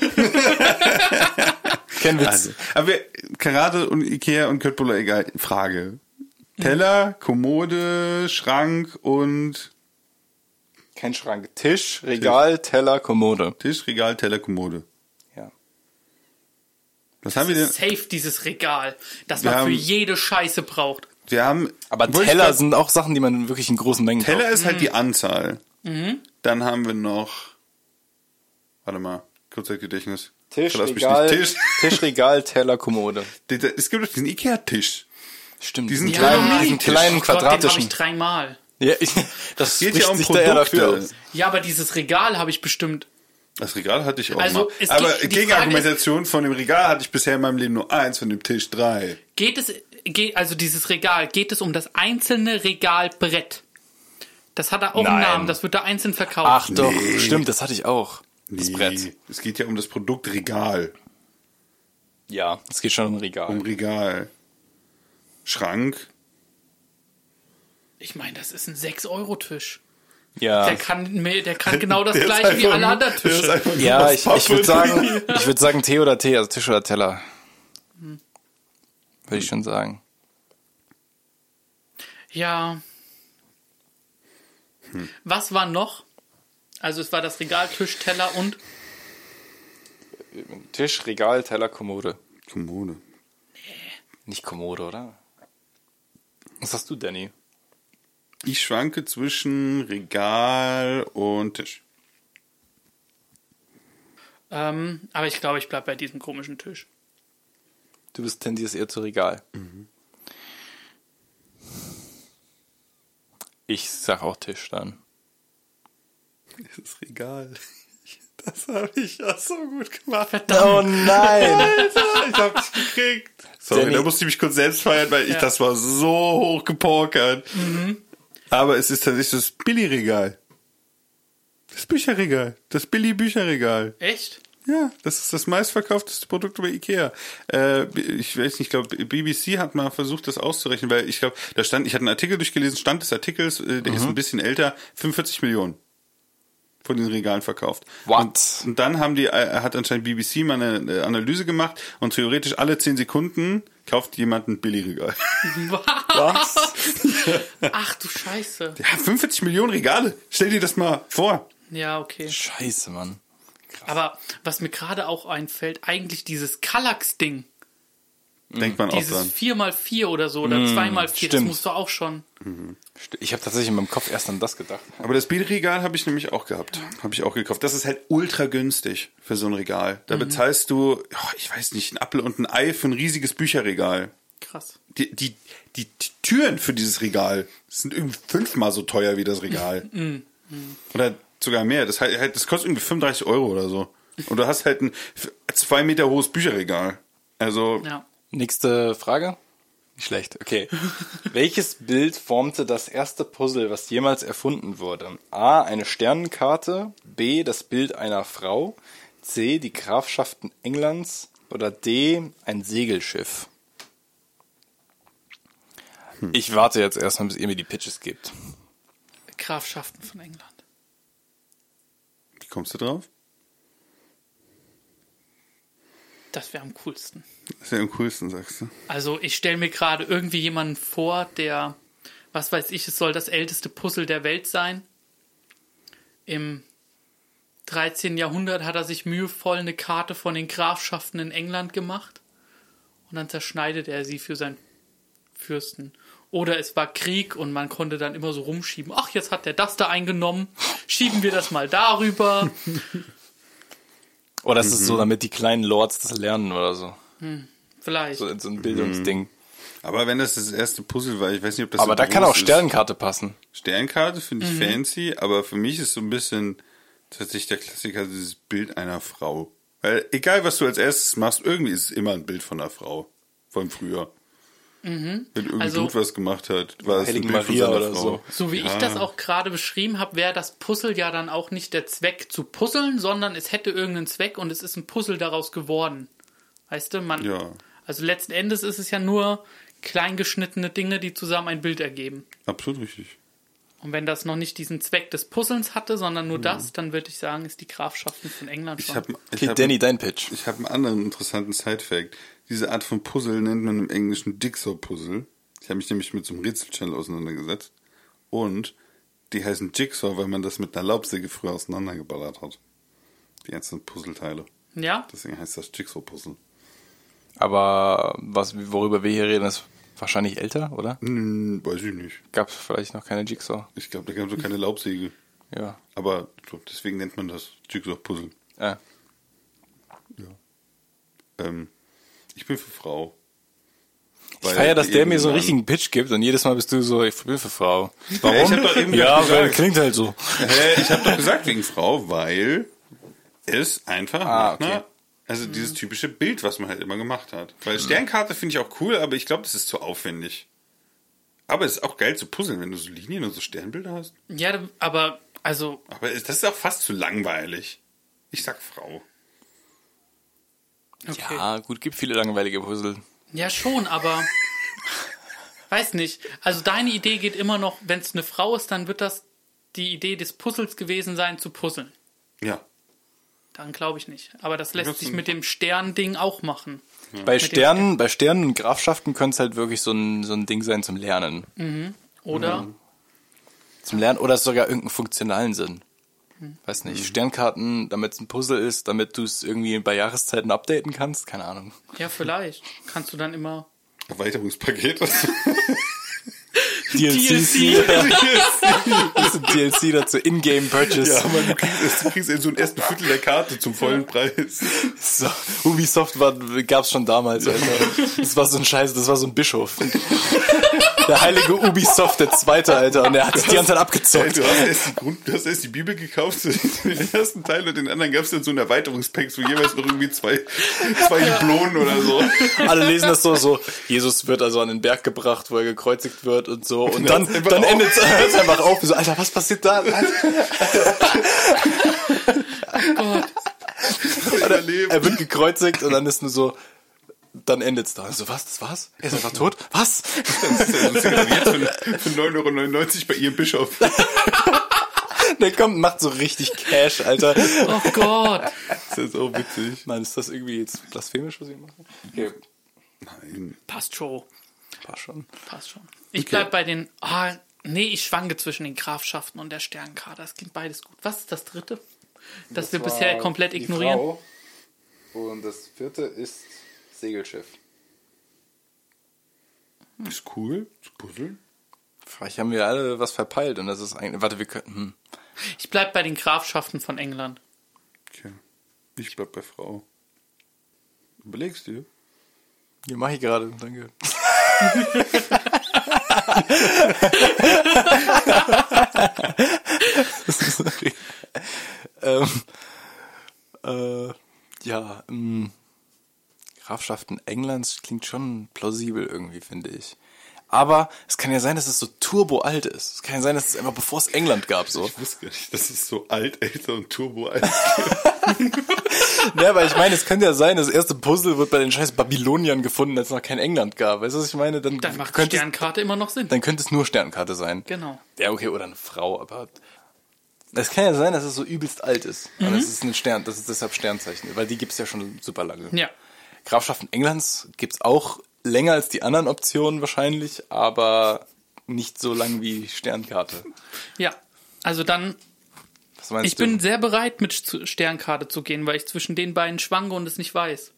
Kein Witz.
Also, aber wir, Karate und Ikea und Köttbullar, egal. Frage. Teller, Kommode, Schrank und
Kein Schrank. Tisch, Regal, Teller, Kommode.
Tisch, Regal, Teller, Kommode.
Ja.
Was haben wir denn?
Safe, dieses Regal, das
Wir
man für
haben-
jede Scheiße braucht.
Wir haben.
Aber
wollte ich
Teller
grad-
sind auch Sachen, die man wirklich in großen Mengen
Teller
kauft.
ist halt die Anzahl. Dann haben wir noch. Warte mal, Kurzzeitgedächtnis.
Tisch,
Verlass mich
Regal,
nicht. Tisch.
Tisch, Regal, Teller, Kommode.
Es gibt doch diesen Ikea-Tisch.
Stimmt.
Diesen
diesen
kleinen
kleinen, diesen
Mini-Tisch.
kleinen
Gott, den habe
quadratischen.
ich dreimal.
Ja, ich, das
Geht
spricht
ja um
sich da eher dafür
Produkte.
aus.
Ja, aber dieses Regal habe ich bestimmt.
Das Regal hatte ich auch
Also,
mal.
es
Aber
geht- die
Gegenargumentation von dem Regal hatte ich bisher in meinem Leben nur eins, von dem Tisch drei.
Geht es, geht, also dieses Regal, geht es um das einzelne Regalbrett? Das hat da auch einen
Nein.
Namen, das wird da einzeln verkauft.
Ach doch,
Nee.
stimmt, das hatte ich auch. Das
Nee,
Brett.
es geht ja um das Produkt Regal.
Ja, es geht schon um Regal.
Um Regal. Schrank.
Ich meine, das ist ein sechs Euro Tisch.
Ja,
Der kann, mehr- der kann genau das
Der ist
gleiche wie
einfach
alle
nur-
anderen
der ist
Tische.
einfach nur
ja
aus
ich, ich
Pappe.
würde sagen, ich würde sagen Tee oder Tee, also Tisch oder Teller. Würde ich schon sagen.
Ja. Was war noch? Also es war das Regal, Tisch, Teller und
Tisch, Regal, Teller, Kommode.
Kommode.
Nicht Kommode, oder? Was hast du, Danny?
Ich schwanke zwischen Regal und Tisch.
ähm, aber ich glaube, ich bleibe bei diesem komischen Tisch.
Du bist tendierst eher zu Regal. Ich sag auch Tisch dann.
Das ist Regal. Das habe ich ja so gut gemacht.
Oh nein!
Ich hab's gekriegt. Sorry,
Danny.
da musste ich mich kurz selbst feiern, weil ich,
Ja.
das war so hoch gepokert. Aber es ist tatsächlich das Billy-Regal. Das Bücherregal. Das Billy-Bücherregal.
Echt?
Ja, das ist das meistverkaufteste Produkt bei Ikea. Äh, ich weiß nicht, ich glaube, B B C hat mal versucht, das auszurechnen, weil ich glaube, da stand, ich hatte einen Artikel durchgelesen, Stand des Artikels, äh, der ist ein bisschen älter, fünfundvierzig Millionen von den Regalen verkauft.
What?
Und, und dann haben die, äh, hat anscheinend B B C mal eine, eine Analyse gemacht und theoretisch alle zehn Sekunden kauft jemand ein Billy-Regal.
Was?
Ach du Scheiße.
Ja, fünfundvierzig Millionen Regale. Stell dir das mal vor.
Ja, okay.
Scheiße, Mann.
Aber was mir gerade auch einfällt, eigentlich dieses Kallax-Ding.
Denkt man auch
Dieses
dran.
vier mal vier oder so, oder zwei mal vier, das
stimmt.
musst du auch schon.
Ich habe tatsächlich in meinem Kopf erst an das gedacht.
Aber das Billy-Regal habe ich nämlich auch gehabt. Habe ich auch gekauft. Das ist halt ultra günstig für so ein Regal. Da bezahlst du, oh, ich weiß nicht, einen Apfel und ein Ei für ein riesiges Bücherregal.
Krass.
Die, die, die, die Türen für dieses Regal sind irgendwie fünfmal so teuer wie das Regal. Oder sogar mehr. Das, halt, das kostet irgendwie fünfunddreißig Euro oder so. Und du hast halt ein zwei Meter hohes Bücherregal. Also,
Ja.
Nächste Frage? Nicht schlecht, okay. Welches Bild formte das erste Puzzle, was jemals erfunden wurde? A. Eine Sternenkarte, B. das Bild einer Frau, C. die Grafschaften Englands oder D. ein Segelschiff? Ich warte jetzt erstmal, bis ihr mir die Pitches gebt.
Grafschaften von England.
wie kommst du drauf?
Das wäre am coolsten.
Das ist ja am coolsten, sagst du.
Also ich stelle mir gerade irgendwie jemanden vor, der, was weiß ich, es soll das älteste Puzzle der Welt sein. Im dreizehnten Jahrhundert hat er sich mühevoll eine Karte von den Grafschaften in England gemacht und dann zerschneidet er sie für seinen Fürsten. Oder es war Krieg und man konnte dann immer so rumschieben. Ach, jetzt hat der das da eingenommen. Schieben wir das mal darüber.
Oder ist es so, damit die kleinen Lords das lernen oder so?
Vielleicht.
So, so ein Bildungsding.
Aber wenn das das erste Puzzle war, ich weiß nicht, ob das
Aber
so
da kann
groß
auch
ist.
Sternenkarte passen.
Sternkarte finde ich fancy, aber für mich ist so ein bisschen tatsächlich der Klassiker dieses Bild einer Frau. Weil egal, was du als erstes machst, irgendwie ist es immer ein Bild von einer Frau. Von früher. Wenn irgendwie
Also-
Blut was gemacht hat, war es ein
Heiligen
Bild
Maria
von seiner
oder
Frau.
so.
So wie ich das auch gerade beschrieben habe, wäre das Puzzle ja dann auch nicht der Zweck zu puzzeln, sondern es hätte irgendeinen Zweck und es ist ein Puzzle daraus geworden. Weißt du, man.
Ja,
Also letzten Endes ist es ja nur kleingeschnittene Dinge, die zusammen ein Bild ergeben.
absolut richtig.
Und wenn das noch nicht diesen Zweck des Puzzlens hatte, sondern nur das, dann würde ich sagen, ist die Grafschaften von England schon.
Ich habe ich
Okay,
hab,
Danny, dein Pitch.
ich hab einen anderen interessanten Side-Fact. Diese Art von Puzzle nennt man im Englischen Jigsaw-Puzzle. Ich habe mich nämlich mit so einem Rätsel-Channel auseinandergesetzt. Und die heißen Jigsaw, weil man das mit einer Laubsäge früher auseinandergeballert hat. Die einzelnen Puzzleteile.
Ja?
Deswegen heißt das Jigsaw-Puzzle.
Aber was, worüber wir hier reden, ist wahrscheinlich älter, oder?
Hm, weiß ich nicht.
Gab es vielleicht noch keine Jigsaw?
Ich glaube, da gab es so keine Laubsäge.
Ja.
Aber so, deswegen nennt man das Jigsaw-Puzzle.
Äh.
Ähm, ich bin für Frau.
Ich feier, dass der mir so einen richtigen Pitch gibt und jedes Mal bist du so, ich bin für Frau. Warum?
Ja, ich hab doch eben
ja,
gesagt.
weil klingt halt so.
Hä, ich habe doch gesagt wegen Frau, weil es einfach
Ah,
nach einer,
okay.
also dieses typische Bild, was man halt immer gemacht hat. Weil Sternkarte finde ich auch cool, aber ich glaube, das ist zu aufwendig. Aber es ist auch geil zu puzzeln, wenn du so Linien und so Sternbilder hast.
Ja, aber, also,
Aber das ist auch fast zu langweilig. Ich sag Frau.
okay.
Ja, gut, gibt viele langweilige Puzzle.
Ja, schon, aber weiß nicht. Also deine Idee geht immer noch, wenn es eine Frau ist, dann wird das die Idee des Puzzles gewesen sein, zu puzzeln.
Ja.
Dann glaube ich nicht. Aber das lässt
kannst
sich
du-
mit dem Stern-Ding auch machen.
Bei
dem
Sternen, bei Sternen und Grafschaften könnte es halt wirklich so ein, so ein Ding sein zum Lernen.
Oder?
Zum Lernen oder sogar irgendeinen funktionalen Sinn. Weiß nicht, Sternkarten, damit es ein Puzzle ist, damit du es irgendwie bei Jahreszeiten updaten kannst, keine Ahnung.
Ja, vielleicht. Kannst du dann immer
Erweiterungspaket.
D L C. Das ist ein D L C dazu, In-Game Purchase.
Ja, man, du kriegst, du kriegst in so ein ersten Viertel der Karte zum vollen Preis.
So, Ubisoft war, gab's schon damals, Alter. Das war so ein Scheiß, das war so ein Bischof. Der heilige Ubisoft, der Zweite, Alter, und der hat sich die ganze Zeit
Ey,
abgezockt.
du, hast erst die Grund, du hast erst die Bibel gekauft, so den ersten Teil, und den anderen gab es dann so einen Erweiterungspack, wo jeweils noch irgendwie zwei, zwei Diplomen oder so.
Alle lesen das so, so, Jesus wird also an den Berg gebracht, wo er gekreuzigt wird und so, und dann,
hört's einfach
dann
auf.
endet es einfach auf, so, Alter, was passiert da?
Überlebt.
Er wird gekreuzigt und dann ist nur so, dann endet's da. So, was, das war's? Er ist einfach tot? Was?
Das ist ja jetzt für, für neun Euro neunundneunzig bei ihrem Bischof.
Der kommt und macht so richtig Cash, Alter.
Oh Gott.
Das ist so witzig.
Mann, ist das irgendwie jetzt blasphemisch, was ich mache? Okay,
Nein.
Passt schon.
passt schon.
Passt schon. Ich bleib bei den. Ah, nee, ich schwanke zwischen den Grafschaften und der Sternkarte. Das klingt beides gut. Was ist das dritte? Das, wir bisher komplett ignorieren.
Frau. Und das vierte ist Segelschiff.
Ist cool. Zu puzzeln.
Vielleicht haben wir alle was verpeilt und das ist eigentlich. Warte, wir könnten. Hm.
Ich bleib bei den Grafschaften von England.
Okay. Ich bleib bei Frau. Überlegst du?
Ja, mach ich gerade, danke. Sorry. ähm, äh, ja, ähm, Grafschaften Englands klingt schon plausibel irgendwie, finde ich. Aber es kann ja sein, dass es so turbo alt ist. Es kann ja sein, dass es einfach bevor es England gab, so.
Ich wusste gar nicht, dass es so alt, älter und turbo alt
Ja, aber ich meine, es könnte ja sein, das erste Puzzle wird bei den scheiß Babyloniern gefunden, als es noch kein England gab. Weißt du, was ich meine? Dann,
Dann macht die
könnte es,
Sternkarte immer noch Sinn.
dann könnte es nur Sternkarte sein.
Genau.
Ja, okay, oder eine Frau, aber es kann ja sein, dass es so übelst alt ist.
Mhm.
Und es ist ein Stern, das ist deshalb Sternzeichen, weil die gibt's ja schon super lange.
Ja.
Grafschaften Englands gibt's auch länger als die anderen Optionen wahrscheinlich, aber nicht so lang wie Sternkarte.
Ja. Also dann.
Was meinst
Ich
du?
bin sehr bereit, mit zu- Sternkarte zu gehen, weil ich zwischen den beiden schwanke und es nicht weiß.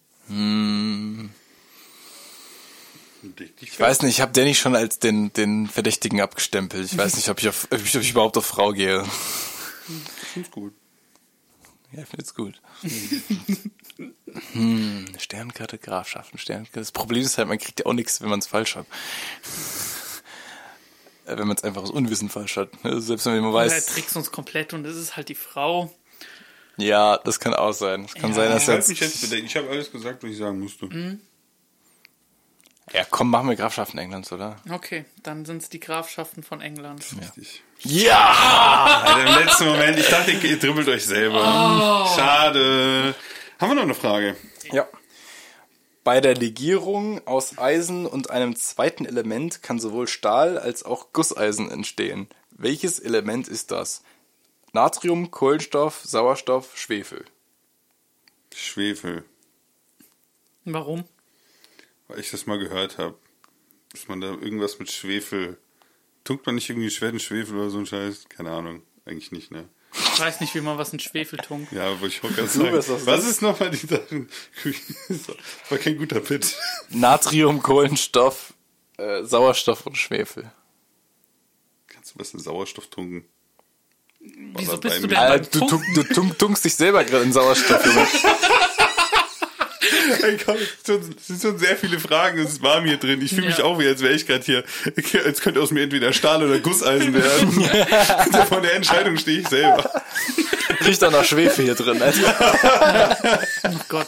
Ich weiß nicht, ich habe Danny schon als den, den Verdächtigen abgestempelt. Ich weiß nicht, ob ich, auf, ob ich, ob ich überhaupt auf Frau gehe.
Ist gut.
Ja, ich finde es gut. hm, Sternkarte, Grafschaften, Sternkarte. Das Problem ist halt, man kriegt ja auch nichts, wenn man es falsch hat. Äh, wenn man es einfach aus Unwissen falsch hat. Also selbst wenn man
Oder er
weiß.
trickst uns komplett und es ist halt die Frau.
Ja, das kann auch sein. Es kann
Ja.
sein, dass
Ich halte
jetzt.
mich jetzt bedeckt. Ich habe alles gesagt, was ich sagen musste.
Ja, komm, machen wir Grafschaften Englands, oder?
Okay, dann sind es die Grafschaften von England.
Richtig.
Ja!
Alter, im letzten Moment, ich dachte, ihr dribbelt euch selber. Schade. Haben wir noch eine Frage?
Ja. Bei der Legierung aus Eisen und einem zweiten Element kann sowohl Stahl als auch Gusseisen entstehen. Welches Element ist das? Natrium, Kohlenstoff, Sauerstoff, Schwefel.
Schwefel.
Warum?
Weil ich das mal gehört habe. Dass man da irgendwas mit Schwefel Tunkt man nicht irgendwie schweren Schwefel oder so ein Scheiß? Keine Ahnung. Eigentlich nicht, ne?
Ich weiß nicht, wie man was in Schwefel tunkt.
Ja, wollte ich auch ganz sagen. Was, was ist nochmal die Sache? Das war kein guter Pitch.
Natrium, Kohlenstoff, äh, Sauerstoff und Schwefel.
Kannst du was in Sauerstoff tunken?
Wieso bist du denn
Alter,
beim
du,
Tunken?
tunk, du tunk, tunkst dich selber gerade in Sauerstoff, Junge.
Hey, komm, es sind schon sehr viele Fragen, es ist warm hier drin. Ich fühle mich
Ja.
auch wie, als wäre ich gerade hier, als könnte aus mir entweder Stahl oder Gusseisen werden. Vor der Entscheidung stehe ich selber.
Riecht auch nach Schwefel hier drin, Alter.
Oh Gott.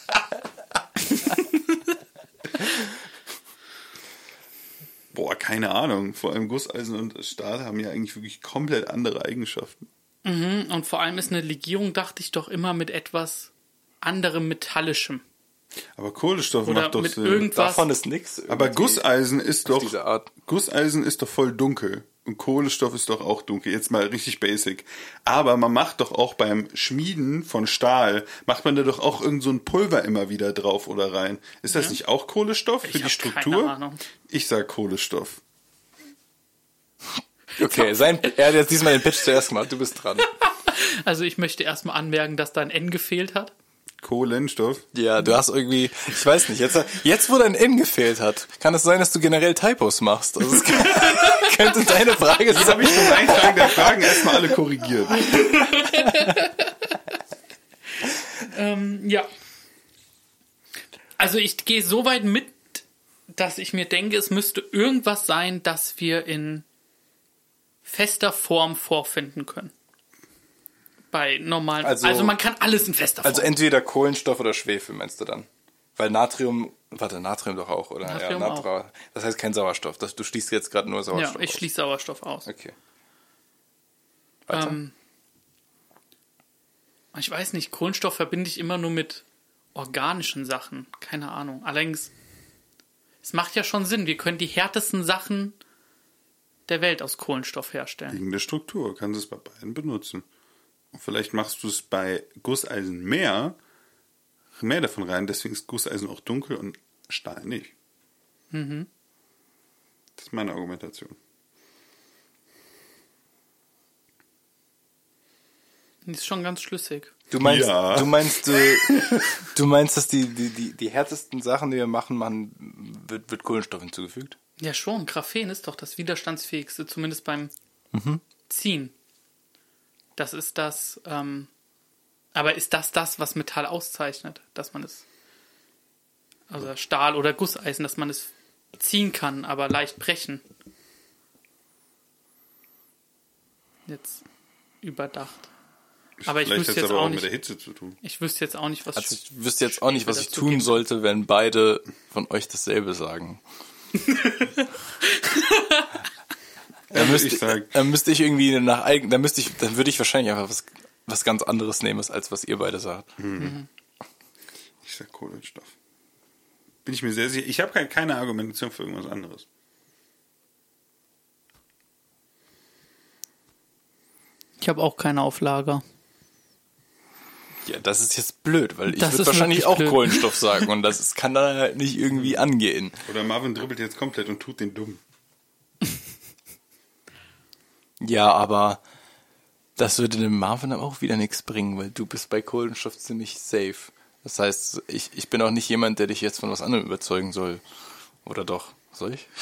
Boah, keine Ahnung. Vor allem Gusseisen und Stahl haben ja eigentlich wirklich komplett andere Eigenschaften.
Mhm, und vor allem ist eine Legierung, dachte ich doch immer, mit etwas anderem Metallischem.
Aber Kohlenstoff
Oder
macht doch
mit
Sinn.
irgendwas.
Davon ist nix.
Aber
irgendwie
Gusseisen ist
auf
doch,
diese Art.
Gusseisen ist doch voll dunkel. Und Kohlenstoff ist doch auch dunkel. Jetzt mal richtig basic. Aber man macht doch auch beim Schmieden von Stahl, macht man da doch auch irgend so ein Pulver immer wieder drauf oder rein. Ist das
Ja.
nicht auch Kohlenstoff für
Ich
die
hab
Struktur?
keine Ahnung.
Ich sag Kohlenstoff.
Okay, sein, er hat jetzt diesmal den Pitch zuerst gemacht, du bist dran.
Also ich möchte erstmal anmerken, dass da ein N gefehlt hat.
Kohlenstoff?
Ja, du hast irgendwie, ich weiß nicht, jetzt, jetzt wo dein N gefehlt hat, kann es sein, dass du generell Typos machst. Also es kann, könnte deine Frage
Jetzt
sein.
habe ich beim Eintragen der Fragen erstmal alle korrigiert.
Ähm, ja. Also ich gehe so weit mit, dass ich mir denke, es müsste irgendwas sein, das wir in fester Form vorfinden können. Bei normalen. Also,
Also-
also man kann alles in fester Form.
Also entweder Kohlenstoff oder Schwefel, meinst du dann? Weil Natrium, warte, Natrium doch auch, oder?
Natrium
ja, Natra, das heißt kein Sauerstoff. Das, du schließt jetzt gerade nur
ja,
Sauerstoff
ich
aus.
schließe Sauerstoff aus.
Okay. Weiter.
Ähm, ich weiß nicht, Kohlenstoff verbinde ich immer nur mit organischen Sachen. Keine Ahnung. Allerdings, es macht ja schon Sinn. Wir können die härtesten Sachen der Welt aus Kohlenstoff herstellen.
Wegen der Struktur kannst du es bei beiden benutzen. Und vielleicht machst du es bei Gusseisen mehr, mehr davon rein, deswegen ist Gusseisen auch dunkel und Stahl nicht.
Mhm.
Das ist meine Argumentation.
Die ist schon ganz schlüssig.
Du meinst,
Ja.
du meinst, du, du meinst, dass die, die, die, die härtesten Sachen, die wir machen, machen wird, wird Kohlenstoff hinzugefügt?
Ja schon, Graphen ist doch das widerstandsfähigste, zumindest beim Ziehen. Das ist das, ähm, aber ist das das, was Metall auszeichnet? Dass man es, also Stahl oder Gusseisen, dass man es ziehen kann, aber leicht brechen. Jetzt überdacht. Aber ich
Vielleicht
wüsste
hat es
jetzt
aber
auch
auch mit
nicht,
der Hitze zu tun.
ich wüsste jetzt auch nicht, was
Also ich wüsste jetzt auch nicht, was ich
dazu
tun
geben.
sollte, wenn beide von euch dasselbe sagen. Da müsste
ich
ich,
sag-
dann müsste ich irgendwie nach eigen, dann müsste ich, dann würde ich wahrscheinlich einfach was, was ganz anderes nehmen, als was ihr beide sagt.
Ich sag Kohlenstoff. Bin ich mir sehr sicher. Ich habe keine, keine Argumentation für irgendwas anderes.
Ich habe auch keine Auflager.
Ja, das ist jetzt blöd, weil ich
Das
würde
ist
wahrscheinlich
wirklich
auch
blöd.
Kohlenstoff sagen und das ist, kann dann halt nicht irgendwie angehen.
Oder Marvin dribbelt jetzt komplett und tut den dumm.
Ja, aber das würde dem Marvin aber auch wieder nichts bringen, weil du bist bei Kohlenstoff ziemlich safe. Das heißt, ich, ich bin auch nicht jemand, der dich jetzt von was anderem überzeugen soll. Oder doch? Soll ich?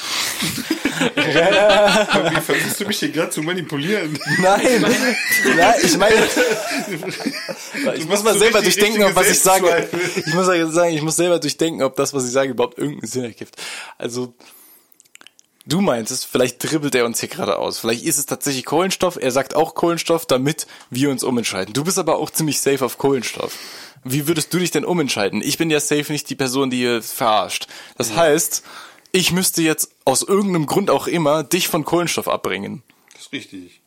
Aber wie versuchst du mich hier gerade zu manipulieren?
Nein, nein, ich meine, ich muss mal
so
selber
richtig-
durchdenken, ob was ich
richtige
sage.
Selbstzweifel.
Ich muss ja sagen, ich muss selber durchdenken, ob das, was ich sage, überhaupt irgendeinen Sinn ergibt. Also, du meintest, vielleicht dribbelt er uns hier gerade aus. Vielleicht ist es tatsächlich Kohlenstoff. Er sagt auch Kohlenstoff, damit wir uns umentscheiden. Du bist aber auch ziemlich safe auf Kohlenstoff. Wie würdest du dich denn umentscheiden? Ich bin ja safe nicht die Person, die hier verarscht. Das heißt, ich müsste jetzt aus irgendeinem Grund auch immer dich von Kohlenstoff abbringen.
Das ist richtig.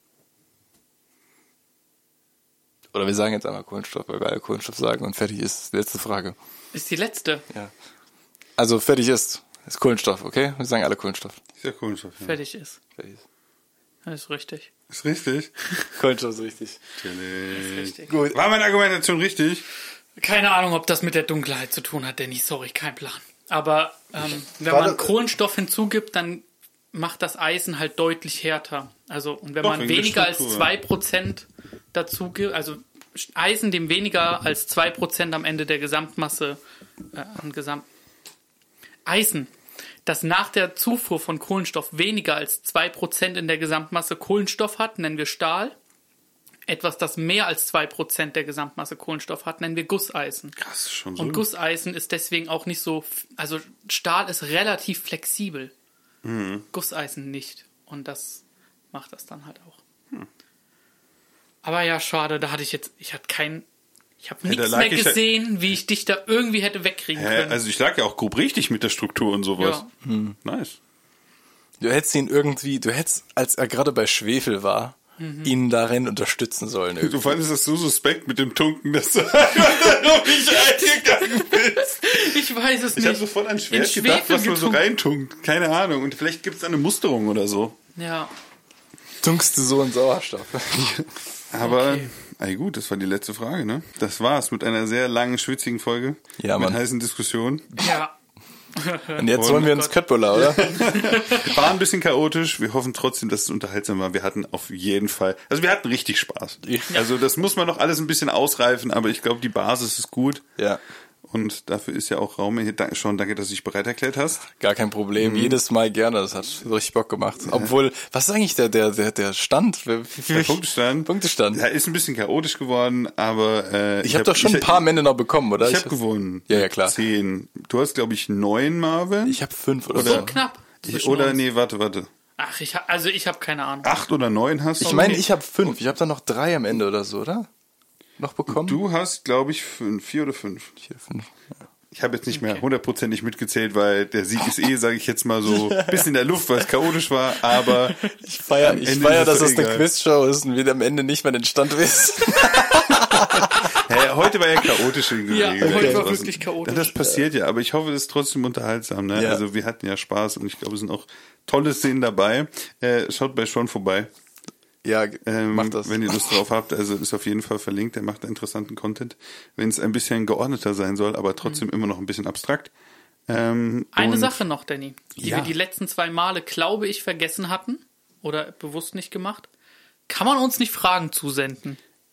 Oder wir sagen jetzt einmal Kohlenstoff, weil wir alle Kohlenstoff sagen und fertig ist. Letzte Frage.
Ist die letzte.
Ja. Also fertig ist. Ist Kohlenstoff, okay? Wir sagen alle Kohlenstoff.
Ist ja Kohlenstoff. Ja.
Fertig ist.
Fertig ist.
Das ist richtig.
Ist richtig.
Kohlenstoff ist richtig.
Natürlich.
Richtig.
Gut.
War meine Argumentation richtig?
Keine Ahnung, ob das mit der Dunkelheit zu tun hat, Danny. Sorry, kein Plan. Aber ähm, wenn
War
man
das-
Kohlenstoff hinzugibt, dann macht das Eisen halt deutlich härter. Also, und wenn
Doch,
man
wegen der
weniger als
Struktur.
zwei Prozent dazu gibt, also Eisen, dem weniger als zwei Prozent am Ende der Gesamtmasse äh, an Gesamt Eisen, das nach der Zufuhr von Kohlenstoff weniger als zwei Prozent in der Gesamtmasse Kohlenstoff hat, nennen wir Stahl. Etwas, das mehr als zwei Prozent der Gesamtmasse Kohlenstoff hat, nennen wir Gusseisen.
Krass, schon so.
Und Gusseisen ist deswegen auch nicht so, also Stahl ist relativ flexibel.
Mhm.
Gusseisen nicht. Und das macht das dann halt auch. Hm. Aber ja, schade, da hatte ich jetzt, ich hatte kein, ich habe
da
nichts
lag
mehr
ich ja-
gesehen, wie ich dich da irgendwie hätte wegkriegen
Hä,
können.
also ich lag ja auch grob richtig mit der Struktur und sowas.
Ja.
Hm. Nice.
Du hättest ihn irgendwie, du hättest, als er gerade bei Schwefel war,
Mhm.
ihn darin unterstützen sollen. Irgendwie.
Du fandest das so suspekt mit dem Tunken, dass du einfach nicht eingegangen bist.
Ich weiß es
Ich habe
nicht.
sofort an
In
Schwert gedacht,
Schwefel
was man so
getunkt.
reintunkt. Keine Ahnung. Und vielleicht gibt es eine Musterung oder so.
Ja.
Tunkst du so in Sauerstoff.
Aber,
Okay.
ey gut, das war die letzte Frage, ne? Das war's mit einer sehr langen, schwitzigen Folge.
Ja,
mit
Mann.
heißen Diskussionen.
Ja.
Und jetzt
Oh
holen wir
Gott.
uns Köttbullar, oder?
War ein bisschen chaotisch. Wir hoffen trotzdem, dass es unterhaltsam war. Wir hatten auf jeden Fall, also wir hatten richtig Spaß.
Ja.
Also das muss man noch alles ein bisschen ausreifen, aber ich glaube, die Basis ist gut.
Ja,
Und dafür ist ja auch Raum. Hier, danke- Sean, danke, dass du dich bereit erklärt hast.
gar kein Problem. Jedes Mal gerne. Das hat richtig Bock gemacht. Obwohl, was ist eigentlich der, der, der, der Stand? Wie viel
Der Punktestand.
Punktestand.
Ja, ist ein bisschen chaotisch geworden, aber äh,
Ich habe doch schon ein paar Männer noch bekommen, oder?
Ich, ich habe gewonnen.
Ja, ja, klar.
Zehn. Du hast, glaube ich, neun, Marvin.
Ich habe fünf oder,
So
so.
knapp.
Ich,
zwischen
oder
uns.
nee, warte, warte.
Ach, ich ha- also ich habe keine Ahnung.
Acht oder neun hast du.
Ich meine, ich habe fünf. Ich habe da noch drei am Ende oder so, oder? Noch bekommen?
Du hast, glaube ich, fünf, vier oder fünf.
Vier, fünf. Ja.
Ich habe jetzt nicht mehr hundertprozentig mitgezählt, weil der Sieg ist eh, sage ich jetzt mal so, ein bisschen in der Luft, weil es chaotisch war, aber
Ich feier,
am
ich
Ende
feier,
ist
dass
doch
es eine
egal.
Quizshow ist und wir am Ende nicht mehr den Stand wissen.
Hä, heute war ja chaotisch in der
Ja,
Regel.
heute war
Was-
wirklich chaotisch.
Das passiert ja, aber ich hoffe, es ist trotzdem unterhaltsam. Ne?
Ja.
Also wir hatten ja Spaß und ich glaube, es sind auch tolle Szenen dabei. Äh, schaut bei Sean vorbei.
Ja,
Ähm,
mach das.
Wenn ihr Lust drauf habt, also ist auf jeden Fall verlinkt, der macht interessanten Content, wenn es ein bisschen geordneter sein soll, aber trotzdem immer noch ein bisschen abstrakt. Ähm,
Eine
und
Sache noch, Danny, die
Ja.
wir die letzten zwei Male, glaube ich, vergessen hatten oder bewusst nicht gemacht. Kann man uns nicht Fragen zusenden,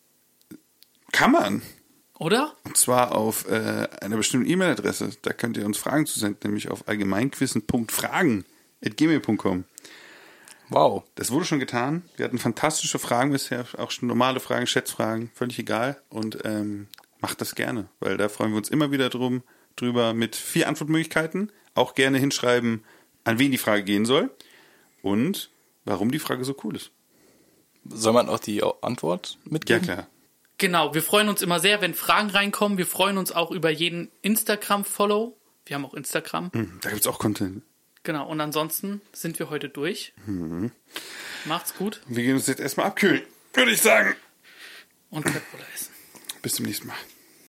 kann man,
oder?
und zwar auf äh, einer bestimmten E-Mail-Adresse, da könnt ihr uns Fragen zusenden, nämlich auf allgemeinquissen punkt fragen at gmail punkt com.
Wow.
Das wurde schon getan. Wir hatten fantastische Fragen bisher, auch schon normale Fragen, Schätzfragen, völlig egal. Und ähm, macht das gerne, weil da freuen wir uns immer wieder drum, drüber mit vier Antwortmöglichkeiten. Auch gerne hinschreiben, an wen die Frage gehen soll und warum die Frage so cool ist.
Soll man auch die Antwort
Ja,
mitgeben?
klar.
Genau, wir freuen uns immer sehr, wenn Fragen reinkommen. Wir freuen uns auch über jeden Instagram-Follow. Wir haben auch Instagram.
Hm, da gibt's auch Content.
Genau, und ansonsten sind wir heute durch.
Mhm.
Macht's gut
Wir gehen uns jetzt erstmal abkühlen, würde ich sagen.
und Köttbullar essen.
Bis zum nächsten Mal.